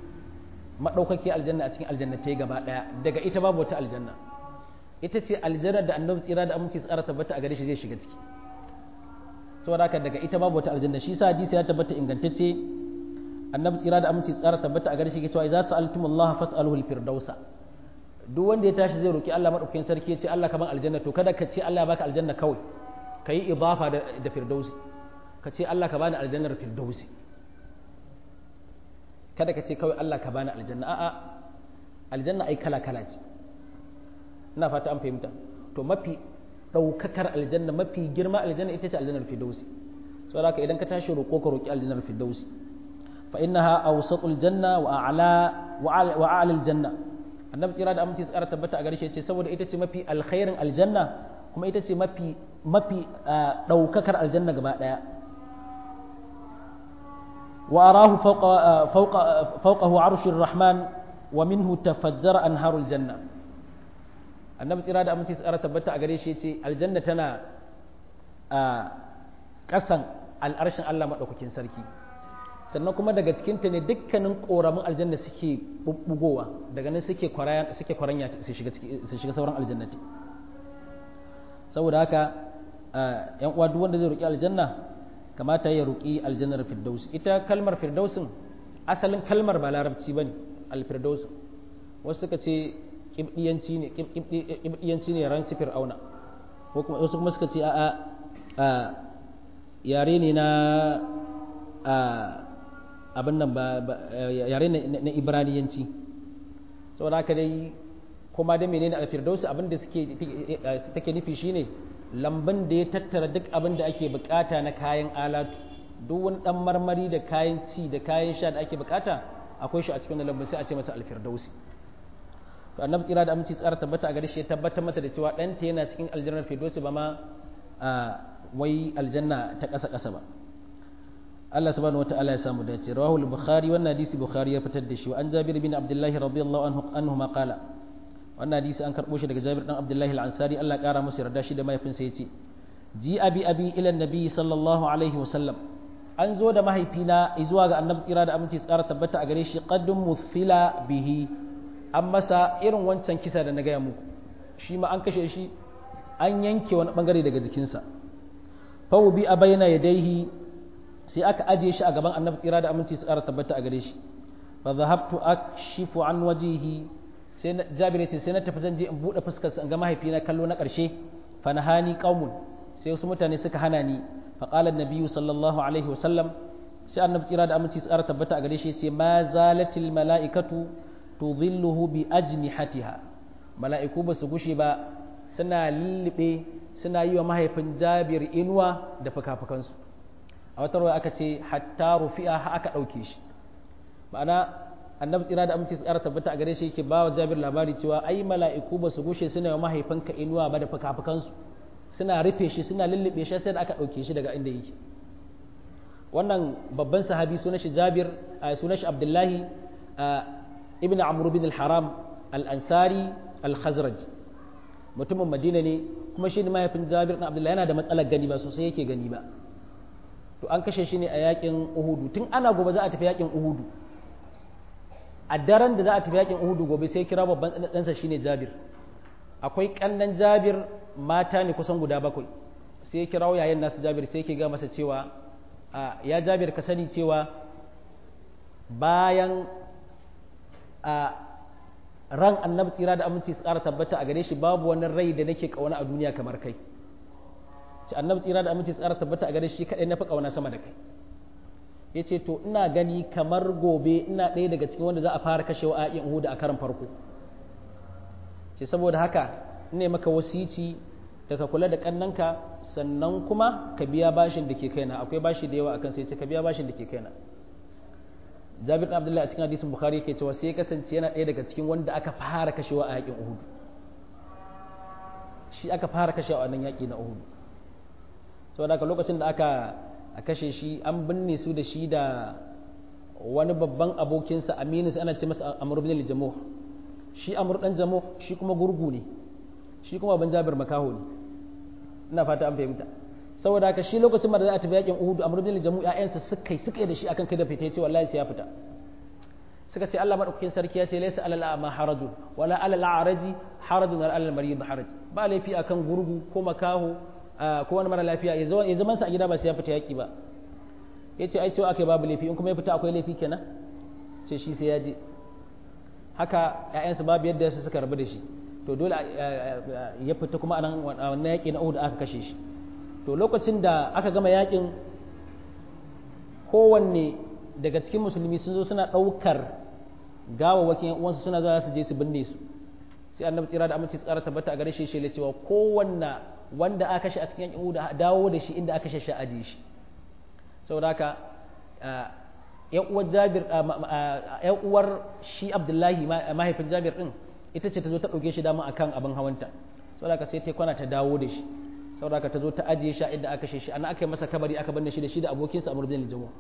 madaukaki aljanna a cikin aljannatai gaba daya daga ita babu wata aljanna ita ce aljannar da annabi tsira da aminci tsara tabbata a gare shi zai shiga ciki saboda haka daga ita babu wata aljanna shi sa hadisi ya tabbata ingantacce annabi tsira da aminci tsara tabbata a gare shi ke cewa idza sa'altumullaha fas'aluhu al-firdausa duk wanda ya tashi zai roki Allah madaukakin sarki ya ce Allah ka ban aljanna to kada ka ce Allah ya baka aljanna kawai kai idafa da, da firdausi ka ce Allah ka bani aljannar firdausi kada ka ce kawai Allah ka bani aljanna a'a aljanna ai kala kala ce ina fata an fahimta to mafi daukakar aljanna mafi girma aljanna ita ce aljannar firdausi saboda haka idan ka tashi roƙo ka roƙi aljannar firdausi fa innaha awsatul janna wa a'la wa a'la aljanna annabi tsira da aminci tsara tabbata a garshe ce saboda ita ce mafi alkhairin aljanna kuma ita ce mafi mafi daukakar aljanna gaba daya wa arahu fawqa fawqa fawqahu arshur rahman wa minhu tafajjara anharul janna annabi tsira da aminci tsara tabbata a gare shi ce aljanna tana a kasan al'arshin Allah madaukakin sarki sannan kuma daga cikinta ne dukkanin koramin aljanna suke bubbugowa daga nan suke kwaraya suke kwaranya su shiga su shiga sauran aljannati saboda haka yan uwa duk wanda zai roki aljanna kamata ya roki aljannar firdaus ita kalmar firdausin asalin kalmar ba larabci bane al-firdaus wasu suka ce kibdiyanci ne kibdiyanci ne ran sifir auna ko kuma wasu kuma suka ce a a yare ne na a abin nan ba yare na ibraniyanci saboda haka dai kuma da menene al-firdausi abin da suke take nufi shine lamban da ya tattara duk abin da ake bukata na kayan alatu duk wani dan marmari da kayan ci da kayan sha da ake bukata akwai shi a cikin lambun sai a ce masa al-firdausi to annabi tsira da aminci tsara tabbata a gare shi ya tabbatar mata da cewa ɗanta yana cikin aljannar firdausi ba ma wai aljanna ta ƙasa ƙasa ba Allah subhanahu wataala ya samu dace rawahu al-bukhari wannan hadisi bukhari ya fitar da shi wa an jabir bin abdullahi radiyallahu anhu anhu ma qala wannan hadisi an karbo shi daga jabir dan abdullahi al-ansari Allah ya kara masa yarda shi da mahaifinsa yace ji abi abi ila nabi sallallahu alaihi wa sallam an zo da mahaifina zuwa ga annabi tsira da aminci tsara tabbata a gare shi qaddum muthila bihi an masa irin wancan kisa da na gaya muku shi ma an kashe shi an yanke wani bangare daga jikinsa fa bi abaina yadayhi sai aka ajiye shi a gaban annabi tsira da aminci su ƙara tabbata a gare shi fa zahabtu akshifu an wajihi sai jabir ce sai na tafi zan je in bude fuskar sa in ga mahaifina kallo na ƙarshe fa nahani qaumun sai wasu mutane suka hana ni fa qala an-nabiyyu sallallahu alaihi wa sallam sai annabi tsira da aminci su ƙara tabbata a gare shi yace ma zalatil mala'ikatu tudhilluhu bi ajnihatiha mala'iku ba su gushe ba suna lullube suna yi wa mahaifin jabir inuwa da fuka-fukansu a wata ruwa aka ce hatta rufi'a ha aka ɗauke shi ma'ana annabi tsira da aminci tsara tabbata a gare shi yake ba wa jabir labari cewa ai mala'iku ba su gushe suna wa mahaifinka inuwa ba da fuka-fukansu suna rufe shi suna lullube shi sai da aka ɗauke shi daga inda yake wannan babban sahabi sunan shi jabir sunan shi abdullahi ibn amr bin al-haram al-ansari al-khazraj mutumin madina ne kuma shi ne mahaifin jabir na abdullahi yana da matsalar gani ba sosai yake gani ba to an kashe shi ne a yakin uhudu tun ana gobe za a tafi yakin uhudu a daren da za a tafi yakin uhudu gobe sai kira babban ɗansa shine jabir akwai kannan jabir mata ne kusan guda bakwai sai kirawo yayin nasu jabir sai ke ga masa cewa ya jabir ka sani cewa bayan a ran annabi tsira da aminci su ƙara tabbata a gare shi babu wani rai da nake kauna a duniya kamar kai ce annabi tsira da aminci su ƙara tabbata a gare shi kaɗai na fi kauna sama da kai ya ce to ina gani kamar gobe ina ɗaya daga cikin wanda za a fara kashewa a yaƙin Uhud a karan farko ce saboda haka ne maka wasici da ka kula da kannanka sannan kuma ka biya bashin da ke kaina akwai bashi da yawa akan sai ce ka biya bashin da ke kaina Jabir bin Abdullah a cikin hadisin Bukhari yake cewa sai ya kasance yana ɗaya daga cikin wanda aka fara kashewa a yaƙin Uhud shi aka fara kashewa a nan yaƙi na Uhud saboda haka lokacin da aka a kashe shi an binne su da shi da wani babban abokinsa Aminu ana ce masa Amr bin al-Jamuh shi Amr dan Jamuh shi kuma gurgu ne shi kuma ban Jabir makaho ne ina fata an fahimta saboda haka shi lokacin da za a tafi yakin Uhud Amr bin al-Jamuh ƴaƴansa suka suka da shi akan kai da fita yace wallahi sai ya fita suka ce Allah madaukakin sarki ya ce laysa alal a'ma harajun wala alal a'raji harajun wala alal marid haraj ba laifi akan gurgu ko makaho ko wani mara lafiya ya zo ya zaman sa a gida ba sai ya fita yaki ba yace ai cewa akai babu laifi in kuma ya fita akwai laifi kenan ce shi sai ya je haka ƴaƴansa babu yadda su suka rabu da shi to dole ya fita kuma anan wannan yaki na Uhud aka kashe shi to lokacin da aka gama yakin kowanne daga cikin musulmi sun zo suna ɗaukar gawawwakin uwansu suna za su je su binne su sai annabi tsira da aminci tsara tabbata a gare shi shi cewa kowanne wanda aka kashe a cikin yakin Uhud dawo da shi inda aka kashe shi aje shi saboda haka yan uwar Jabir yan uwar shi Abdullahi mahaifin Jabir din ita ce ta zo ta ɗauke shi dama akan abin hawanta saboda haka sai ta kwana ta dawo da shi saboda haka ta zo ta ajiye shi inda aka kashe shi ana aka yi masa kabari aka binne shi da shi da abokinsa Amr bin al-Jamuh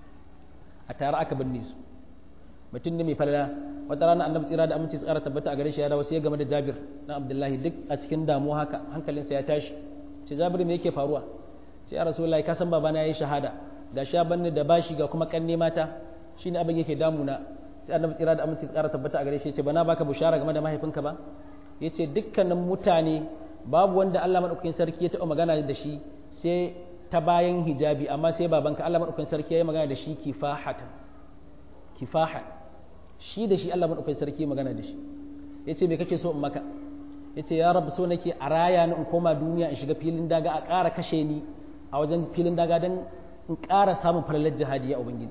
a tare aka binne su mutum ne mai falala wata rana annabi tsira da aminci tsara tabbata a gare shi ya dawo sai ya game da Jabir na Abdullahi duk a cikin damuwa haka hankalinsa ya tashi ce Jabir me yake faruwa ce ya Rasulullahi ka san babana yayi shahada da sha banni da bashi ga kuma kanne mata shine abin yake damuna sai annabi tsira da aminci tsara tabbata a gare shi ya ce bana baka bushara game da mahaifinka ba yace dukkanin mutane babu wanda Allah madaukakin sarki ya taɓa magana da shi sai ta bayan hijabi amma sai babanka Allah madaukakin sarki ya yi magana da shi kifahatan kifaha shi da shi Allah madaukakin sarki ya magana da shi yace me kake so in maka yace ya rabu so nake a raya ni in koma duniya in shiga filin daga a ƙara kashe ni a wajen filin daga dan in ƙara samun falalar jihadi ya ubangiji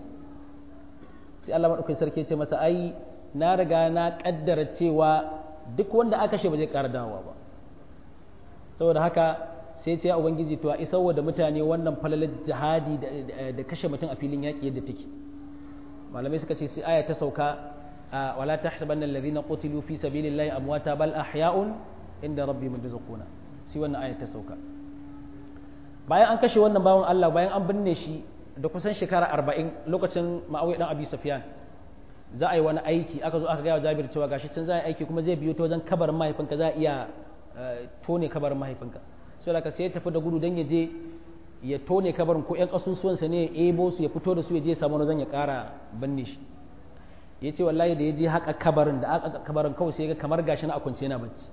sai Allah madaukakin sarki ya ce masa ai na riga na kaddara cewa duk wanda aka kashe ba zai ƙara dawowa ba saboda haka sai ce ya ubangiji to a isarwa da mutane wannan falalar jihadi da kashe mutum a filin yaƙi yadda take malamai suka ce sai aya ta sauka wala tahsabanna alladhina qutilu fi sabilillahi amwata bal ahya'un inda rabbihim yurzaquna sai wannan aya ta sauka bayan an kashe wannan bawan Allah bayan an binne shi da kusan shekara arba'in lokacin Muawiya dan Abi Sufyan za a yi wani aiki aka zo aka ga Jabir cewa gashi can za a yi aiki kuma zai biyo ta wajen kabarin mahaifinka za a iya tone kabarin mahaifinka sai da ka sai ya tafi da gudu don ya je ya tone kabarin ko 'yan ƙasusuwansa ne ya ebo su ya fito da su ya je samu wani zan ya ƙara binne shi ya ce wallahi da ya je haka kabarin da aka kabarin kawai sai ga kamar gashi na akwance yana bacci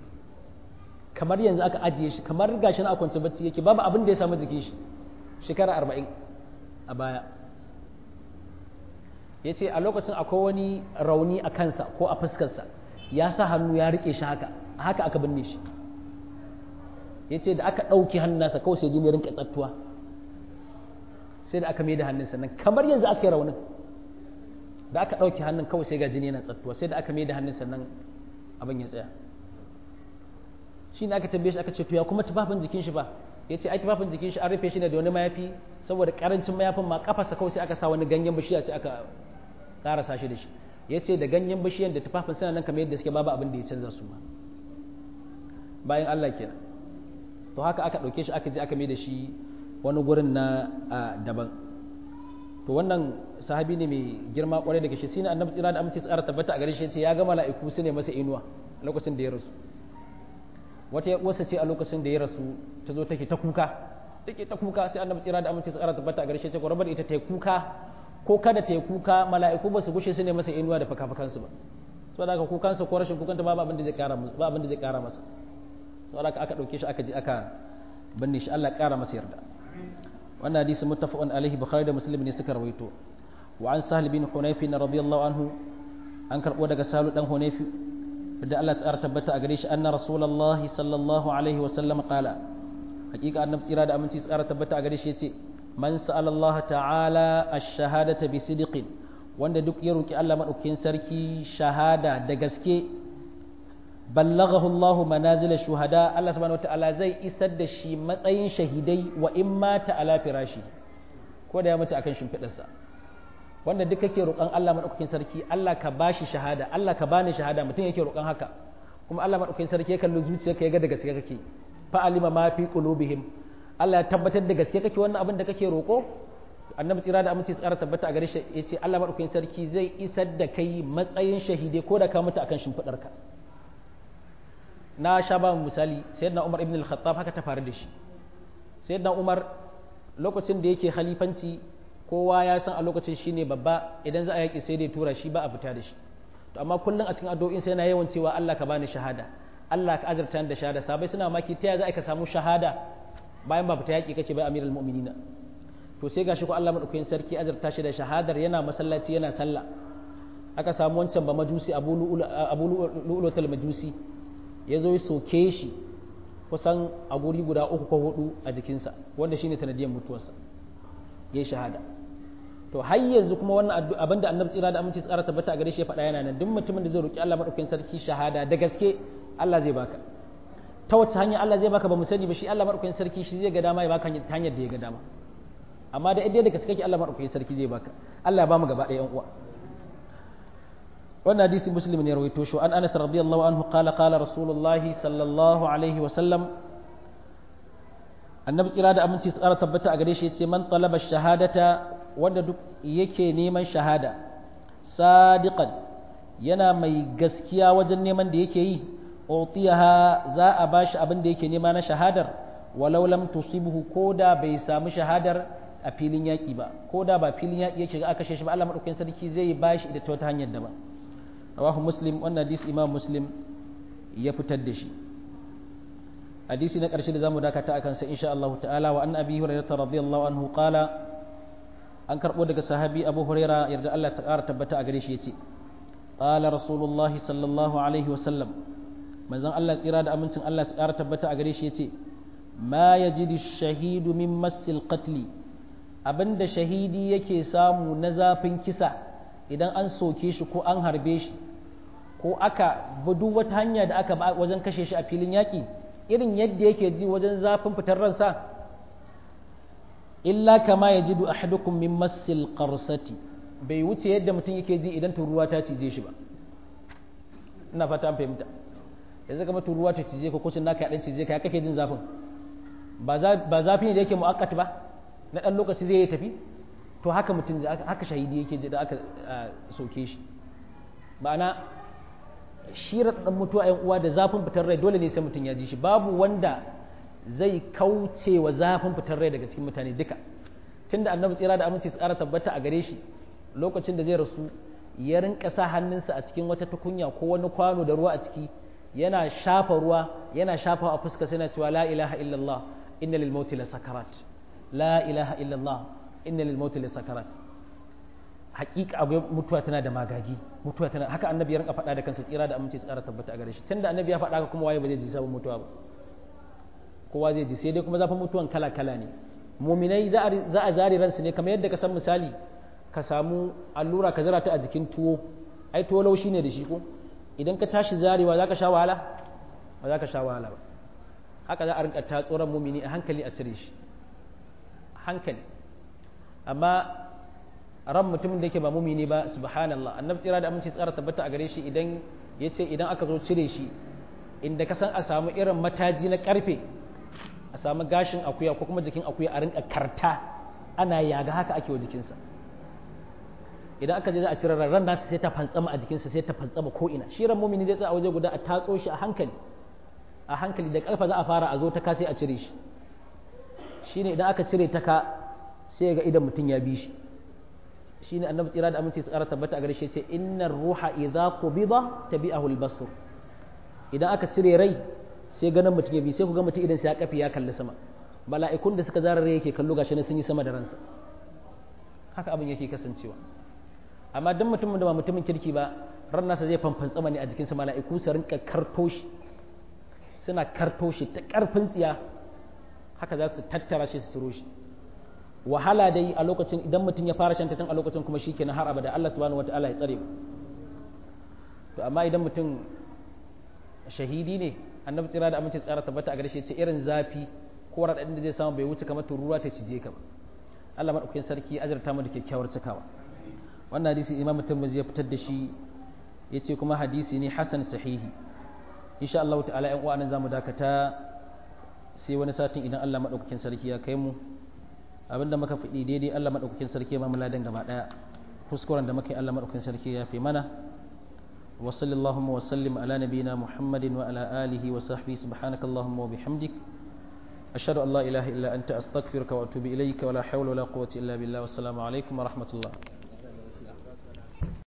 kamar yanzu aka ajiye shi kamar gashi na akwance bacci yake babu abin da ya samu jikin shi shekara arba'in a baya ya ce a lokacin akwai wani rauni a kansa ko a fuskarsa ya sa hannu ya riƙe shi haka haka aka binne shi ya ce da aka ɗauki hannunsa kawai sai jini rinka tsattuwa sai da aka mai da hannunsa nan kamar yanzu aka yi raunin da aka ɗauki hannun kawai sai ga jini yana tsattuwa sai da aka mai da hannunsa nan abin ya tsaya shi ne aka tambaye shi aka ce to ya kuma tufafin jikin shi ba ya ce ai tufafin jikin shi an rufe shi ne da wani mayafi saboda karancin mayafin ma kafarsa kawai sai aka sa wani ganyen bishiya sai aka ƙarasa shi da shi ya ce da ganyen bishiyan da tufafin suna nan kamar yadda suke babu abin da ya canza su ma bayan Allah kenan to haka aka ɗauke shi aka je aka mai da shi wani gurin na daban to wannan sahabi ne mai girma kwarai daga shi shine annabi tsira da amince tsara tabbata a gare shi yace ya ga mala'iku su ne masa inuwa a lokacin da ya rasu wata wasa ce a lokacin da ya rasu ta zo take ta kuka take ta kuka sai annabi tsira da amince tsara tabbata a gare shi yace ko rabar ita ta kuka ko kada ta kuka mala'iku ba su gushe su ne masa inuwa da fakafakansu ba saboda haka kukansa ko rashin kukanta babu abin da zai kara masa ba abin da zai kara masa saboda aka ɗauke shi aka je aka binne shi Allah ƙara masa yarda wannan hadisi muttafaqun alaihi bukhari da muslim ne suka rawaito wa an sahal bin hunayf radiyallahu anhu an karbo daga salu dan hunayf da Allah ta tabbata a gare shi anna rasulullahi sallallahu alaihi wa sallam qala hakika annabi tsira da aminci tsara tabbata a gare shi yace man sa'ala Allah ta'ala ash-shahadata bi sidqin wanda duk ya roki Allah madaukakin sarki shahada da gaske ballaghahu Allahu manazil shuhada Allah subhanahu wataala zai isar da shi matsayin shahidai wa in mata ala firashi ko da ya mutu akan shimfidarsa wanda duk kake roƙon Allah madaukakin sarki Allah ka bashi shahada Allah ka bani shahada mutum yake roƙon haka kuma Allah madaukakin sarki ya kalli zuciyarka ya ga da gaske kake fa alima ma fi qulubihim Allah ya tabbatar da gaske kake wannan abin da kake roƙo annabi tsira da aminci tsara tabbata a gare shi yace Allah madaukakin sarki zai isar da kai matsayin shahidai ko da ka mutu akan shimfidarka na sha ba misali sayyidina Umar ibn al-Khattab haka ta faru da shi sayyidina Umar lokacin da yake khalifanci kowa ya san a lokacin shine babba idan za a yaki sai dai tura shi ba a fita da shi to amma kullum a cikin addu'o'in sai yana yawan cewa Allah ka bani shahada Allah ka azurta da shahada sabai suna maki ta za ka samu shahada bayan ba fita yaki kace bai amirul mu'minina to sai gashi ko Allah madaukakin sarki azurta shi da shahadar yana masallaci yana sallah aka samu wancan ba majusi abu lu'ulatul majusi ya zo ya soke shi kusan a guri guda uku ko hudu a jikinsa wanda shine sanadiyar mutuwarsa ya shahada to har yanzu kuma wannan abinda annabi tsira da aminci tsara tabbata a gare shi ya faɗa yana nan duk mutumin da zai roki Allah madaukakin sarki shahada da gaske Allah zai baka ta wace hanya Allah zai baka ba mu sani ba shi Allah madaukakin sarki shi zai ga dama ya baka hanyar da ya ga dama amma da idan da gaske kake Allah madaukakin sarki zai baka Allah ya ba mu gaba ɗaya yan uwa wannan hadisi muslim ne rawaito shi an Anas radiyallahu anhu qala qala rasulullahi sallallahu alaihi wa sallam annabi tsira da aminci tsara tabbata a gare shi yace man talaba shahadata wanda duk yake neman shahada sadiqan yana mai gaskiya wajen neman da yake yi utiyaha za a bashi abin da yake nema na shahadar walau lam tusibhu koda bai samu shahadar a filin yaki ba koda ba filin yaki yake aka kashe shi ba Allah madaukakin sarki zai bashi da ta wata hanyar da ba rawahu muslim wannan hadisi imam muslim ya fitar da shi hadisi na ƙarshe da zamu dakata akan sa insha Allah ta'ala wa an abi hurairah radiyallahu anhu qala an karbo daga sahabi abu hurairah yarda Allah ta ƙara tabbata a gare shi yace qala rasulullahi sallallahu alaihi wa sallam manzon Allah tsira da amincin Allah ta ƙara tabbata a gare shi yace ma yajidu shahidu min massil qatl abinda shahidi yake samu na zafin kisa idan an soke shi ko an harbe shi ko aka bi duk wata hanya da aka ba wajen kashe shi a filin yaki irin yadda yake ji wajen zafin fitar ransa illa kama ya jidu ahadukum min massil qarsati bai wuce yadda mutum yake ji idan turuwa ta cije shi ba ina fata an fahimta yanzu kamar turuwa ta cije ko kucin naka ya dan cije ka ya kake jin zafin ba zafi ne da yake mu'akkat ba na dan lokaci zai tafi to haka mutum haka shahidi yake ji da aka soke shi ma'ana shirar dan mutuwa yan uwa da zafin fitar rai dole ne sai mutum ya ji shi babu wanda zai kauce wa zafin fitar rai daga cikin mutane duka tunda annabi tsira da aminci tsara tabbata a gare shi lokacin da zai rasu ya rinka sa hannunsa a cikin wata tukunya ko wani kwano da ruwa a ciki yana shafa ruwa yana shafa a fuska sai na cewa la ilaha illallah inna lil mauti la sakarat la ilaha illallah inna lil mauti la sakarat hakika abu mutuwa tana da magagi mutuwa tana haka annabi ya rinka faɗa da kansa tsira da aminci tsara tabbata a gare shi tunda annabi ya faɗa ka kuma waye ba zai ji sabon mutuwa ba kowa zai ji sai dai kuma zafin mutuwan kala kala ne muminai za a zare ransu ne kamar yadda ka san misali ka samu allura ka zira ta a jikin tuwo ai tuwo laushi ne da shi ko idan ka tashi zarewa za ka sha wahala ba za ka sha wahala ba haka za a rinka tatsoron mumini a hankali a cire shi hankali amma ran mutumin da yake ba mumini ba subhanallah annabi tsira da aminci tsara tabbata a gare shi idan yace idan aka zo cire shi inda ka san a samu irin mataji na karfe a samu gashin akuya ko kuma jikin akuya a rinka karta ana yaga haka ake wa jikinsa idan aka je za a cire ran nasu sai ta fantsama a jikinsa sai ta fantsama ko ina shi ran mumini zai tsaya a waje guda a tatso shi a hankali a hankali da karfa za a fara a zo ta ka sai a cire shi shine idan aka cire ta ka sai ga idan mutum ya bi shi shine annabi tsira da aminci tsara tabbata a gare shi ce innar ruha idza qubida tabi'ahu al-basr idan aka cire rai sai ganin mutum ya bi sai ku ga mutum idan sai ya kafi ya kalli sama mala'ikun da suka zara rai yake kallo gashi ne sun yi sama da ransa haka abin yake kasancewa amma dan mutumin da ba mutumin kirki ba ran nasa zai fanfantsama ne a jikinsa mala'iku su rinka karto shi suna karto shi ta karfin tsiya haka za su tattara shi su ciro shi wahala dai a lokacin idan mutum ya fara shanta tun a lokacin kuma shi kenan har abada Allah subhanahu wataala ya tsare mu to amma idan mutum shahidi ne annabi tsira da amince tsara tabbata a gare shi ce irin zafi ko raɗaɗin da zai samu bai wuce kamar tururuwa ta cije ka ba Allah madaukakin sarki ya azurta mu da kyakkyawar cikawa wannan hadisi Imam Tirmidhi ya fitar da shi yace kuma hadisi ne hasan sahihi insha Allah ta'ala ƴan uwa nan zamu dakata sai wani satin idan Allah madaukakin sarki ya kai mu abinda muka faɗi daidai Allah madaukakin sarki ya ba mu ladan gaba daya kuskuren da muka yi Allah madaukakin sarki ya fi mana wa sallallahu wa sallim ala nabiyyina Muhammadin wa ala alihi wa sahbihi subhanakallahumma wa bihamdik ashhadu an la ilaha illa anta astaghfiruka wa atubu ilayka wa la hawla wa la quwwata illa billah wassalamu alaikum wa rahmatullah